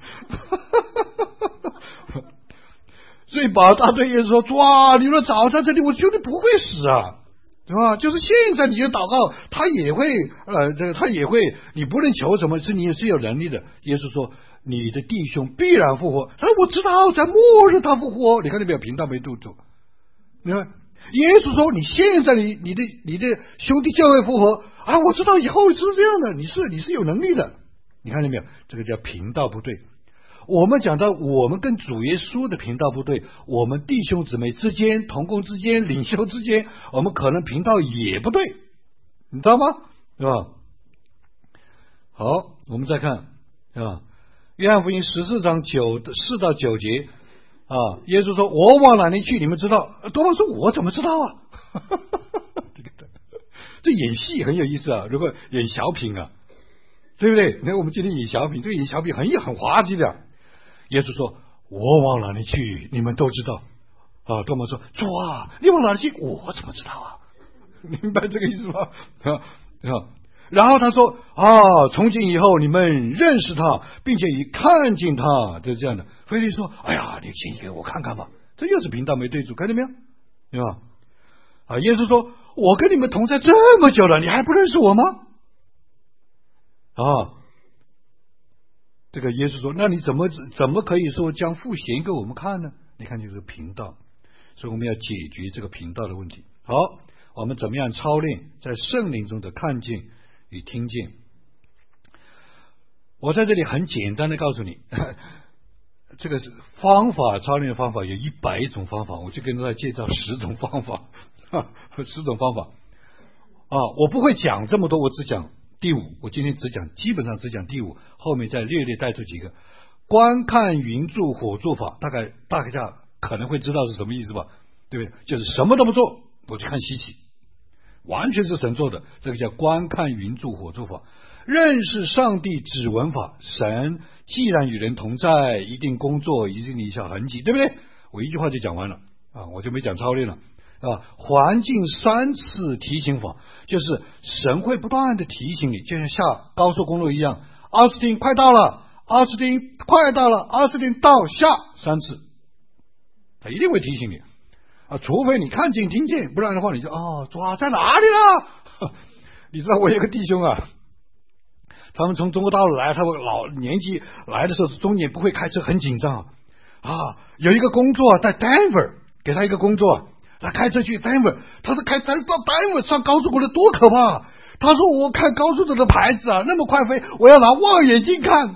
所以马大对耶稣说：主啊，你若找到这里，我绝对不会死啊，对吧？就是现在你就祷告，他也会他也会，你不能求什么，是你也是有能力的。耶稣说：你的弟兄必然复活。他说：我知道在末日他复活。你看那边频道没对住，明白？耶稣说：你现在你的兄弟就会复活我知道以后是这样的，你是有能力的。你看到没有？这个叫频道不对。我们讲到我们跟主耶稣的频道不对，我们弟兄姊妹之间、同工之间、领袖之间，我们可能频道也不对，你知道吗？是吧？好，我们再看约翰福音14章4到9节耶稣说：我往哪里去你们知道。多马说：我怎么知道啊？这演戏很有意思如果演小品对不对？那我们今天演小品，这个演小品很滑稽的。耶稣说：我往哪里去你们都知道多马说：主啊，你往哪里去？我怎么知道啊？明白这个意思吗？然后他说从今以后你们认识他，并且已看见他，就是这样的。腓力说：哎呀，你先给我看看吧。这又是频道没对住，看见没有？对吧？耶稣说：我跟你们同在这么久了，你还不认识我吗？这个耶稣说：那你怎么可以说将父显给我们看呢？你看就是频道，所以我们要解决这个频道的问题。好，我们怎么样操练在圣灵中的看见与听见？我在这里很简单的告诉你，这个是方法，操练的方法有100种方法，我就跟大家介绍10种方法，10种方法我不会讲这么多，我只讲第5，我今天基本上只讲第5，后面再略带出几个。观看云柱火柱法，大家可能会知道是什么意思吧？对不对？就是什么都不做，我去看稀奇，完全是神做的，这个叫观看云柱火柱法。认识上帝指纹法，神既然与人同在，一定工作，一定留下痕迹，对不对？我一句话就讲完了我就没讲操练了环境3次提醒法，就是神会不断的提醒你，就像下高速公路一样，奥斯汀快到了，奥斯汀快到了，奥斯汀到下3次，他一定会提醒你除非你看见听见，不然的话你就主啊在哪里了？你知道我有个弟兄他们从中国大陆来，他们老年纪来的时候中间不会开车，很紧张有一个工作在 Denver， 给他一个工作他开车去丹佛，他说开到丹佛上高速公路多可怕！他说我看高速公路的牌子啊，那么快飞，我要拿望远镜看。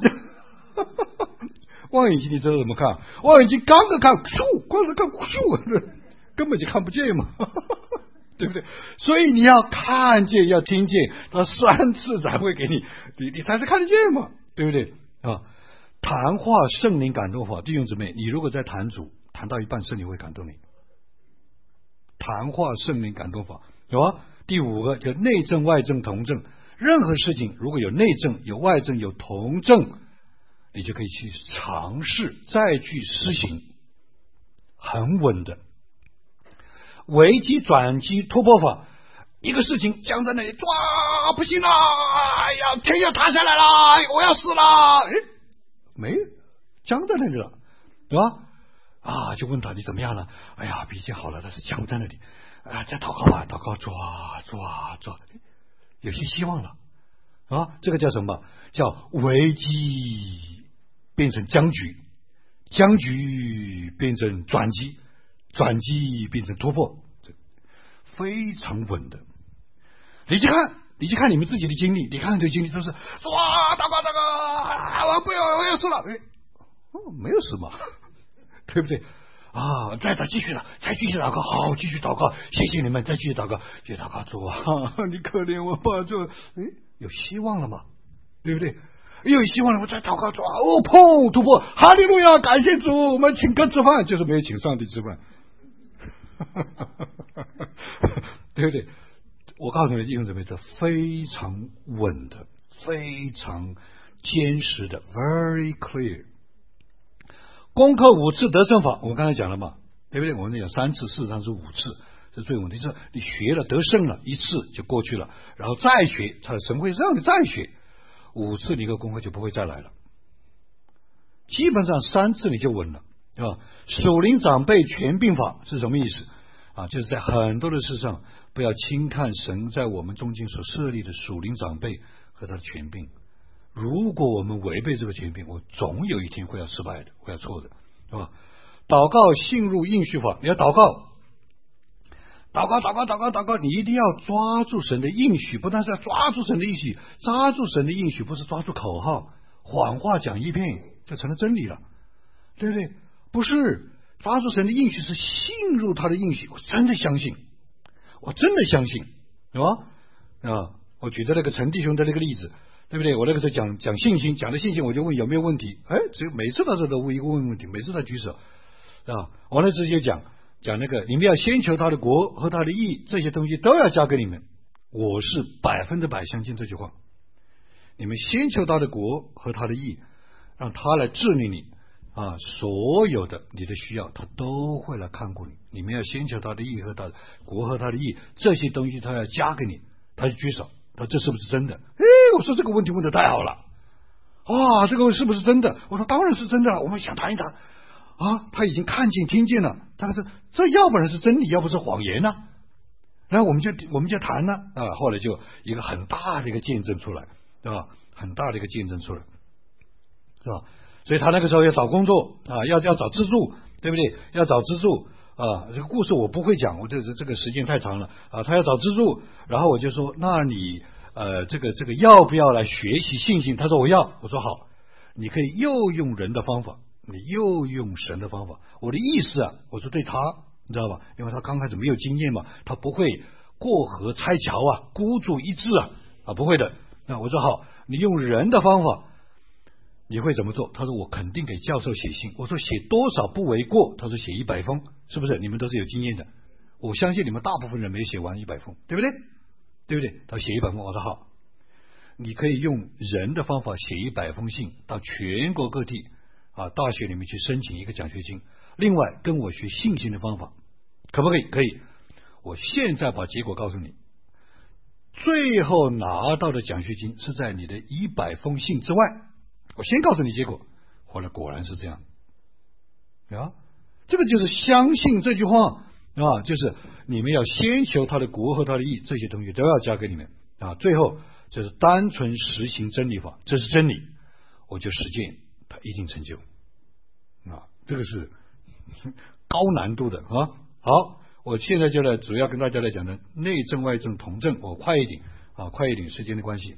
望远镜你知道怎么看？望远镜刚刚看，咻，光是看咻，根本就看不见嘛，对不对？所以你要看见，要听见，他3次才会给你，你才是看得见嘛，对不对啊？谈话圣灵感动法，弟兄姊妹，你如果在谈主谈到一半，圣灵会感动你。谈话圣灵感动法有吧？第5个叫内证、外证、同证。任何事情如果有内证、有外证、有同证，你就可以去尝试，再去施行，很稳的。危机转机突破法，一个事情僵在那里，抓不行了，哎呀，天要塌下来了，我要死了，哎，没僵在那里了，对吧？啊，就问他你怎么样了？哎呀，脾气好了，但是僵在那里啊，再祷告吧，祷告，抓，有些希望了啊。这个叫什么？叫危机变成僵局，僵局变成转机，转机变成突破，非常稳的。你去看你们自己的经历，你看这经历都是哇，祷告，我要死了，哎，没有死嘛。对不对啊？再继续了，再继续祷告，好，继续祷告，谢谢你们，再继续祷告，继续祷告，主啊，你可怜我吧，主，有希望了嘛？对不对？有希望了，我再祷告，主啊，砰，突破，哈利路亚，感谢主，我们请客吃饭，就是没有请上帝吃饭，对不对？我告诉你，弟兄姊妹，这非常稳的，非常坚实的 ，very clear。攻克5次得胜法，我刚才讲了嘛，对不对？我们讲3次，事实上是5次，是最稳定。就是你学了得胜了1次就过去了，然后再学，他的神会让你再学5次，你的功课就不会再来了。基本上3次你就稳了，对吧？属灵长辈权柄法是什么意思啊？就是在很多的事上不要轻看神在我们中间所设立的属灵长辈和他的权柄。如果我们违背这个权柄，我总有一天会要失败的，会要错的，对吧？祷告信入应许法，你要祷告，你一定要抓住神的应许，不但是要抓住神的应许，抓住神的应许不是抓住口号，谎话讲一遍就成了真理了，对不对？不是，抓住神的应许是信入他的应许，我真的相信，对吧？啊，我举的那个陈弟兄的那个例子。对不对？我那个时候讲信心，讲的信心，我就问有没有问题？哎，只有每次他都问一个问题，每次他举手啊。我那时候就讲那个，你们要先求他的国和他的义，这些东西都要加给你们。我是100%相信这句话。你们先求他的国和他的义，让他来治理你啊，所有的你的需要，他都会来看顾你。你们要先求他的义和他的国和他的义，这些东西他要加给你。他就举手。他这是不是真的？我说这个问题问得太好了啊！这个是不是真的？我说当然是真的了。我们想谈一谈啊，他已经看见听见了，但是这要不然是真理，要不是谎言呢？然后我们就谈了啊。后来就一个很大的一个见证出来，对吧？很大的一个见证出来，是吧？所以他那个时候要找工作啊，要找资助，对不对？要找资助。啊，这个故事我不会讲，我这个时间太长了啊。他要找资助，然后我就说，那你这个要不要来学习信心？他说我要，我说好，你可以又用人的方法，你又用神的方法。我的意思啊，我说对他，你知道吧？因为他刚开始没有经验嘛，他不会过河拆桥啊，孤注一掷啊，不会的。那我说好，你用人的方法。你会怎么做？他说我肯定给教授写信。我说写多少不为过？他说写100封，是不是？你们都是有经验的，我相信你们大部分人没写完100封，对不对？对不对？他写100封，我说好，你可以用人的方法写100封信到全国各地啊大学里面去申请一个奖学金。另外跟我学信心的方法，可不可以？可以。我现在把结果告诉你，最后拿到的奖学金是在你的100封信之外。我先告诉你结果，后来果然是这样啊！这个就是相信这句话啊，就是你们要先求他的国和他的义，这些东西都要加给你们啊。最后就是单纯实行真理法，这是真理，我就实践，它一定成就啊！这个是高难度的啊。好， 我现在就来主要跟大家来讲的内证、外证、同证。我快一点，时间的关系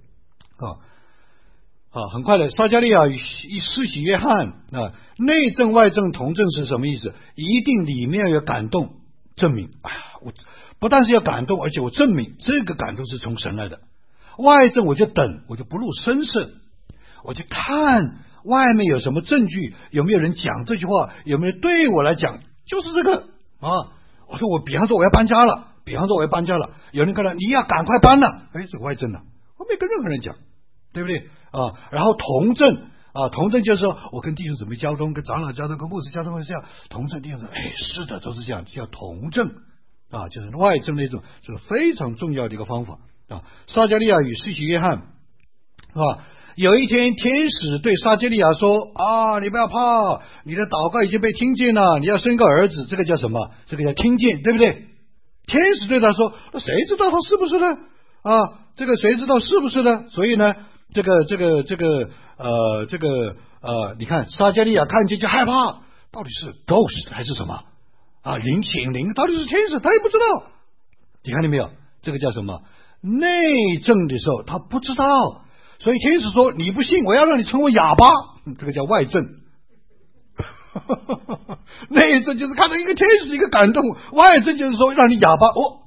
很快的。撒迦利亚与施洗约翰内证、外证、同证是什么意思？一定里面有感动证明。我不但是要感动，而且我证明这个感动是从神来的。外证我就等，我就不露声色，我就看外面有什么证据，有没有人讲这句话，有没有对我来讲就是这个我说比方说我要搬家了，有人看到你要赶快搬了，这个外证了，我没跟任何人讲，对不对然后同证同证就是说我跟弟兄姊妹交通，跟长老交通，跟牧师交通是这样，同证弟兄说是的，都是这样，叫同证就是外证那种，这是非常重要的一个方法撒迦利亚与施洗约翰有一天天使对撒迦利亚说你不要怕，你的祷告已经被听见了，你要生个儿子，这个叫什么？这个叫听见，对不对？天使对他说，那谁知道他是不是呢这个谁知道是不是呢？所以呢你看撒迦利亚看见就害怕，到底是 ghost 还是什么显灵，到底是天使，他也不知道。你看见没有？这个叫什么？内证的时候他不知道，所以天使说你不信，我要让你成为哑巴，这个叫外证。内证就是看到一个天使一个感动，外证就是说让你哑巴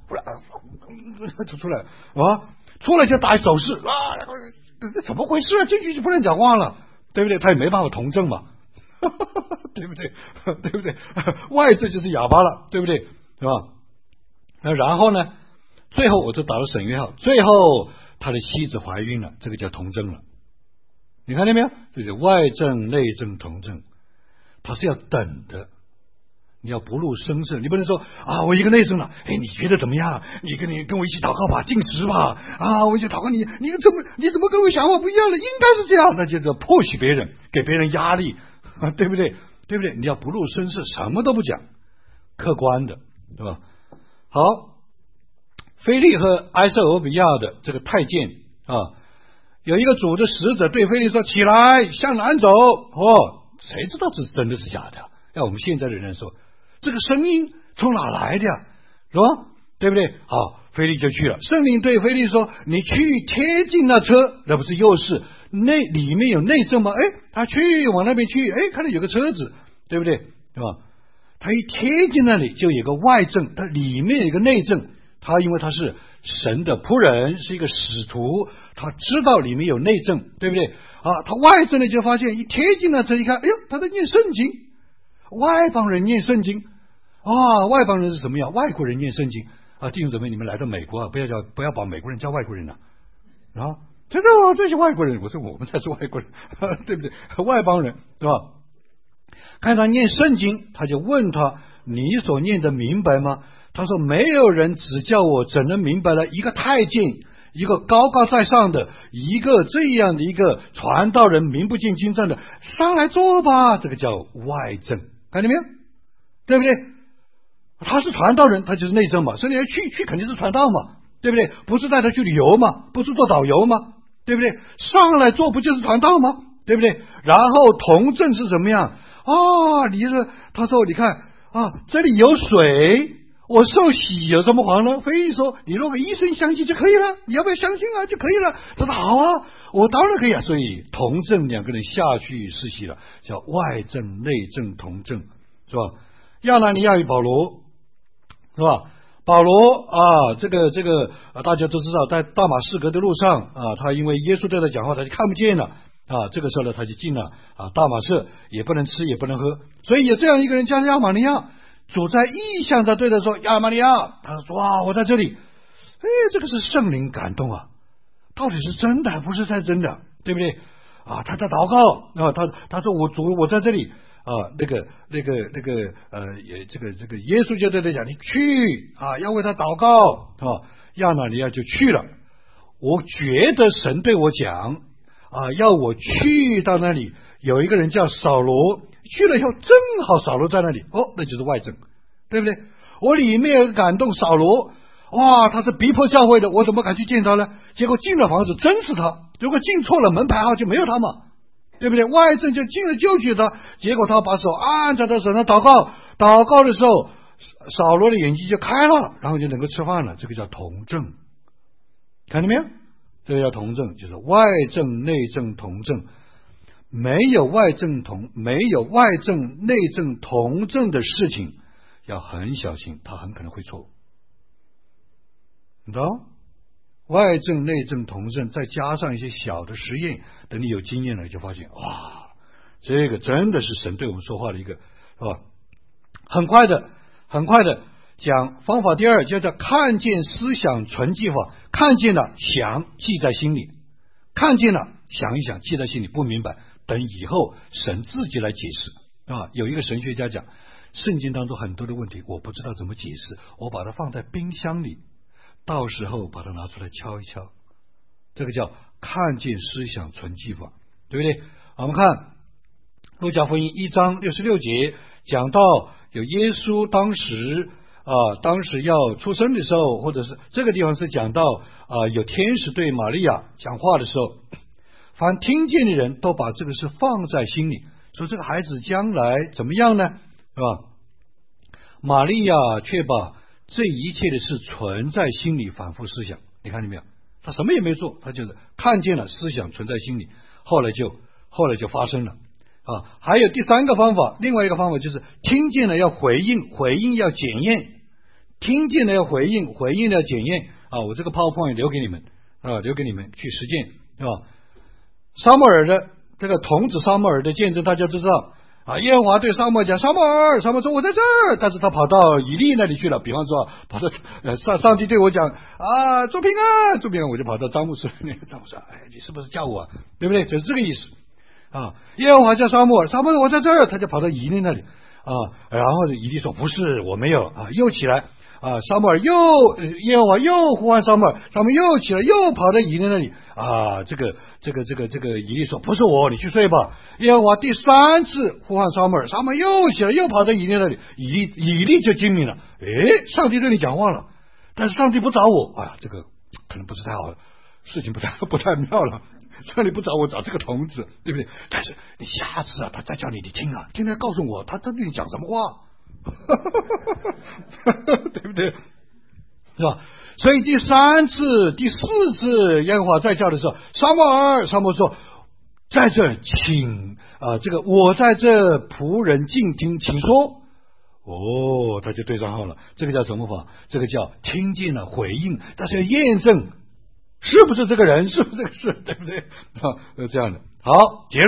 出来出来就打手势怎么回事进去就不能讲话了，对不对？他也没办法同证嘛。对不对？外证就是哑巴了，对不对？是吧？然后呢，最后我就打了省略号，最后他的妻子怀孕了，这个叫同证了。你看见没有？这是外证、内证、同证，他是要等的。你要不露声色，你不能说我一个内证了，你觉得怎么样？你跟我一起祷告吧，禁食吧，我一起祷告，你怎么跟我想法不一样了？应该是这样，那就是迫许别人，给别人压力对不对？你要不露声色，什么都不讲，客观的，对吧？好，腓利和埃塞俄比亚的这个太监有一个主的使者对腓利说，起来向南走。谁知道这是真的是假的？要我们现在的人说，这个声音从哪来的呀？是吧？对不对？好，腓利就去了。圣灵对腓利说，你去贴近那车，那不是又是里面有内证吗？他去往那边去，看到有个车子，对不对？是吧？他一贴近那里就有个外证，他里面有一个内证。他因为他是神的仆人，是一个使徒，他知道里面有内证，对不对他外证呢就发现一贴近那车一看，他在念圣经，外邦人念圣经外邦人是什么样？外国人念圣经弟兄姊妹，你们来到美国不要把美国人叫外国人了这些外国人，我说我们才是外国人对不对？外邦人是吧？看他念圣经，他就问他，你所念的明白吗？他说，没有人指教我，怎能明白了？一个太监，一个高高在上的，一个这样的一个传道人，名不见经传的，上来坐吧，这个叫外证，看见没有？对不对？他是传道人，他就是内证嘛，所以你要去肯定是传道嘛，对不对？不是带他去旅游嘛，不是做导游嘛，对不对？上来做不就是传道吗？对不对？然后同证是怎么样他说你看这里有水，我受洗有什么妨呢？腓利说，你若个一声相信就可以了，你要不要相信就可以了。他说好我当然可以所以同证两个人下去施洗了，叫外证、内证、同证，是吧？亚拿尼亚与保罗，是吧？保罗这个大家都知道，在大马士革的路上他因为耶稣对他讲话，他就看不见了这个时候呢，他就进了大马士，也不能吃也不能喝，所以有这样一个人叫亚玛尼亚，主在异象他对他说，亚玛尼亚，他说我在这里，这个是圣灵感动到底是真的还不是太真的，对不对他在祷告他说我主我在这里这个耶稣就对他讲，你去要为他祷告亚拿尼亚就去了。我觉得神对我讲要我去到那里，有一个人叫扫罗，去了以后正好扫罗在那里那就是外证，对不对？我里面有感动扫罗，他是逼迫教会的，我怎么敢去见他呢？结果进了房子真是他，如果进错了门牌号就没有他嘛，对不对？外证就进了就去他，结果他把手按在他手上祷告的时候， 扫罗的眼睛就开了，然后就能够吃饭了。这个叫同证，看到没有？这个叫同证，就是外证、内证、同证。没有外证内证同证的事情，要很小心，它很可能会错误。你知道？外证、内证、同证，再加上一些小的实验，等你有经验了，就发现哇，这个真的是神对我们说话的一个，是吧？很快的讲方法。第二叫做看见思想存记法，看见了想记在心里，看见了想一想记在心里，不明白等以后神自己来解释啊。有一个神学家讲，圣经当中很多的问题我不知道怎么解释，我把它放在冰箱里，到时候把它拿出来敲一敲，这个叫看见思想存记法，对不对？我们看路加福音1章66节，讲到有耶稣当时要出生的时候，或者是这个地方是讲到有天使对玛利亚讲话的时候，凡听见的人都把这个事放在心里，说这个孩子将来怎么样呢？是吧？玛利亚却把这一切的事存在心里，反复思想。你看见没有？他什么也没做，他就是看见了，思想存在心里，后来就发生了啊。还有第三个方法，另外一个方法就是听见了要回应，回应要检验，听见了要回应，回应了要检验啊。我这个 PowerPoint 留给你们去实践，是吧？撒母耳的这个童子撒母耳的见证，大家都知道啊。耶和华对撒母耳讲，撒母耳说我在这儿，但是他跑到以利那里去了。比方说跑到上帝对我讲啊，做平安，我就跑到张牧师那个。张牧师，哎，你是不是叫我？对不对？就是这个意思啊。耶和华叫撒母耳我在这儿，他就跑到以利那里啊。然后以利说不是，我没有啊。又起来啊，撒母耳耶和华又呼唤撒母耳又起来，又跑到以利那里啊。这个以利说不是我，你去睡吧。耶和华第三次呼唤撒母耳又起来，又跑到以利那里，以利就精明了，诶，上帝对你讲话了，但是上帝不找我，哎呀，这个可能不是太好，事情不太妙了。上帝不找我，找这个童子，对不对？但是你下次他再叫你听他告诉我他对你讲什么话。对不对？是吧？所以第三次、第四次耶和华再叫的时候，撒母耳说，在这请这个我在这仆人静听，请说。哦，他就对上号了。这个叫什么法？这个叫听见了回应，但是要验证是不是这个人，是不是这个事，对不对？这样的。好，结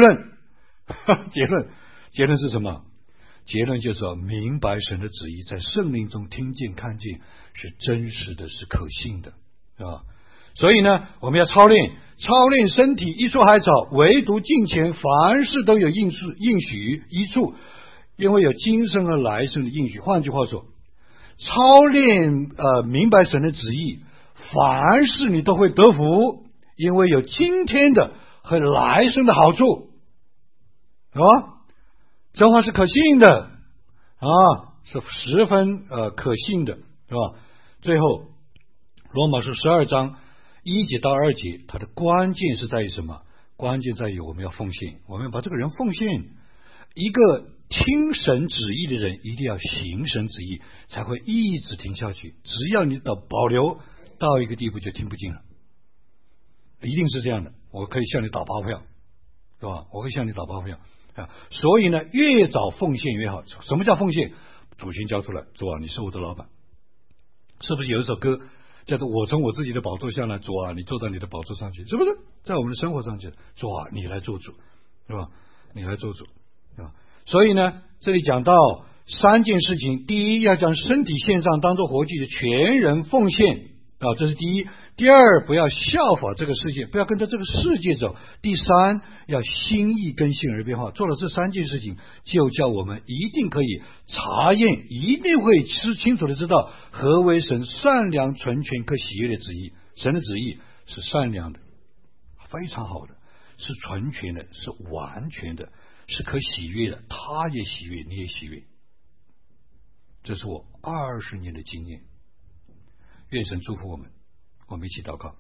论是什么？结论就是说，明白神的旨意，在圣灵中听见看见，是真实的，是可信的，啊。所以呢，我们要操练身体，一处还早，唯独敬虔，凡事都有应许一处，因为有今生和来生的应许。换句话说，操练明白神的旨意，凡事你都会得福，因为有今天的和来生的好处，是吧？这话是可信的啊，是十分可信的，是吧？最后罗马书12章1节到2节，它的关键是在于什么？关键在于我们要奉献，我们要把这个人奉献。一个听神旨意的人，一定要行神旨意，才会一直听下去。只要你的保留到一个地步，就听不进了，一定是这样的。我可以向你打包票，是吧？我可以向你打包票啊。所以呢，越早奉献越好。什么叫奉献？主权交出来，主啊，你是我的老板。是不是有一首歌叫做我从我自己的宝座下来，主啊，你坐到你的宝座上去，是不是？在我们的生活上去，主啊，你来做主，是吧？你来做主，是吧？所以呢，这里讲到3件事情：第一，要将身体献上，当作活祭的全人奉献啊，这是第一。第二，不要效法这个世界，不要跟着这个世界走。第三，要心意更新而变化。做了这3件事情，就叫我们一定可以查验，一定会清楚的知道何为神善良、纯全、可喜悦的旨意。神的旨意是善良的，非常好的，是纯全的，是完全的，是可喜悦的。他也喜悦，你也喜悦。这是我20年的经验。愿神祝福我们。我们一起祷告，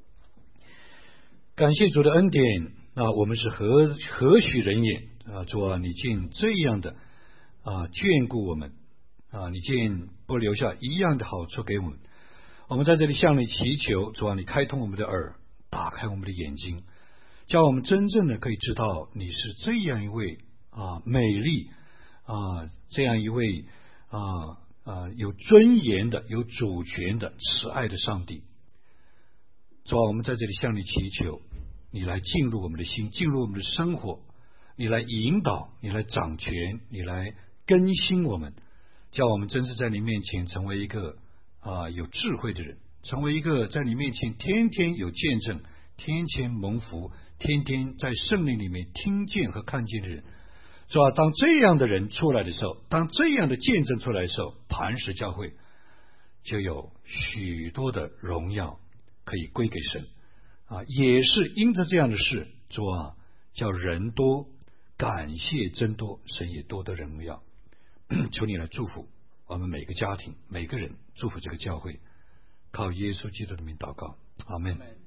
感谢主的恩典啊！我们是何许人也啊！主啊，你竟这样的眷顾我们你竟不留下一样的好处给我们。我们在这里向你祈求，主啊，你开通我们的耳，打开我们的眼睛，叫我们真正的可以知道你是这样一位美丽这样一位有尊严的、有主权的、慈爱的上帝。主啊，我们在这里向你祈求，你来进入我们的心，进入我们的生活，你来引导，你来掌权，你来更新我们，叫我们真是在你面前成为一个有智慧的人，成为一个在你面前天天有见证、天天蒙福、天天在圣灵里面听见和看见的人。是吧？当这样的人出来的时候，当这样的见证出来的时候，磐石教会就有许多的荣耀可以归给神也是因着这样的事，主啊，叫人多，感谢增多，神也多得荣耀。求你来祝福我们每个家庭、每个人，祝福这个教会，靠耶稣基督的名祷告，阿们。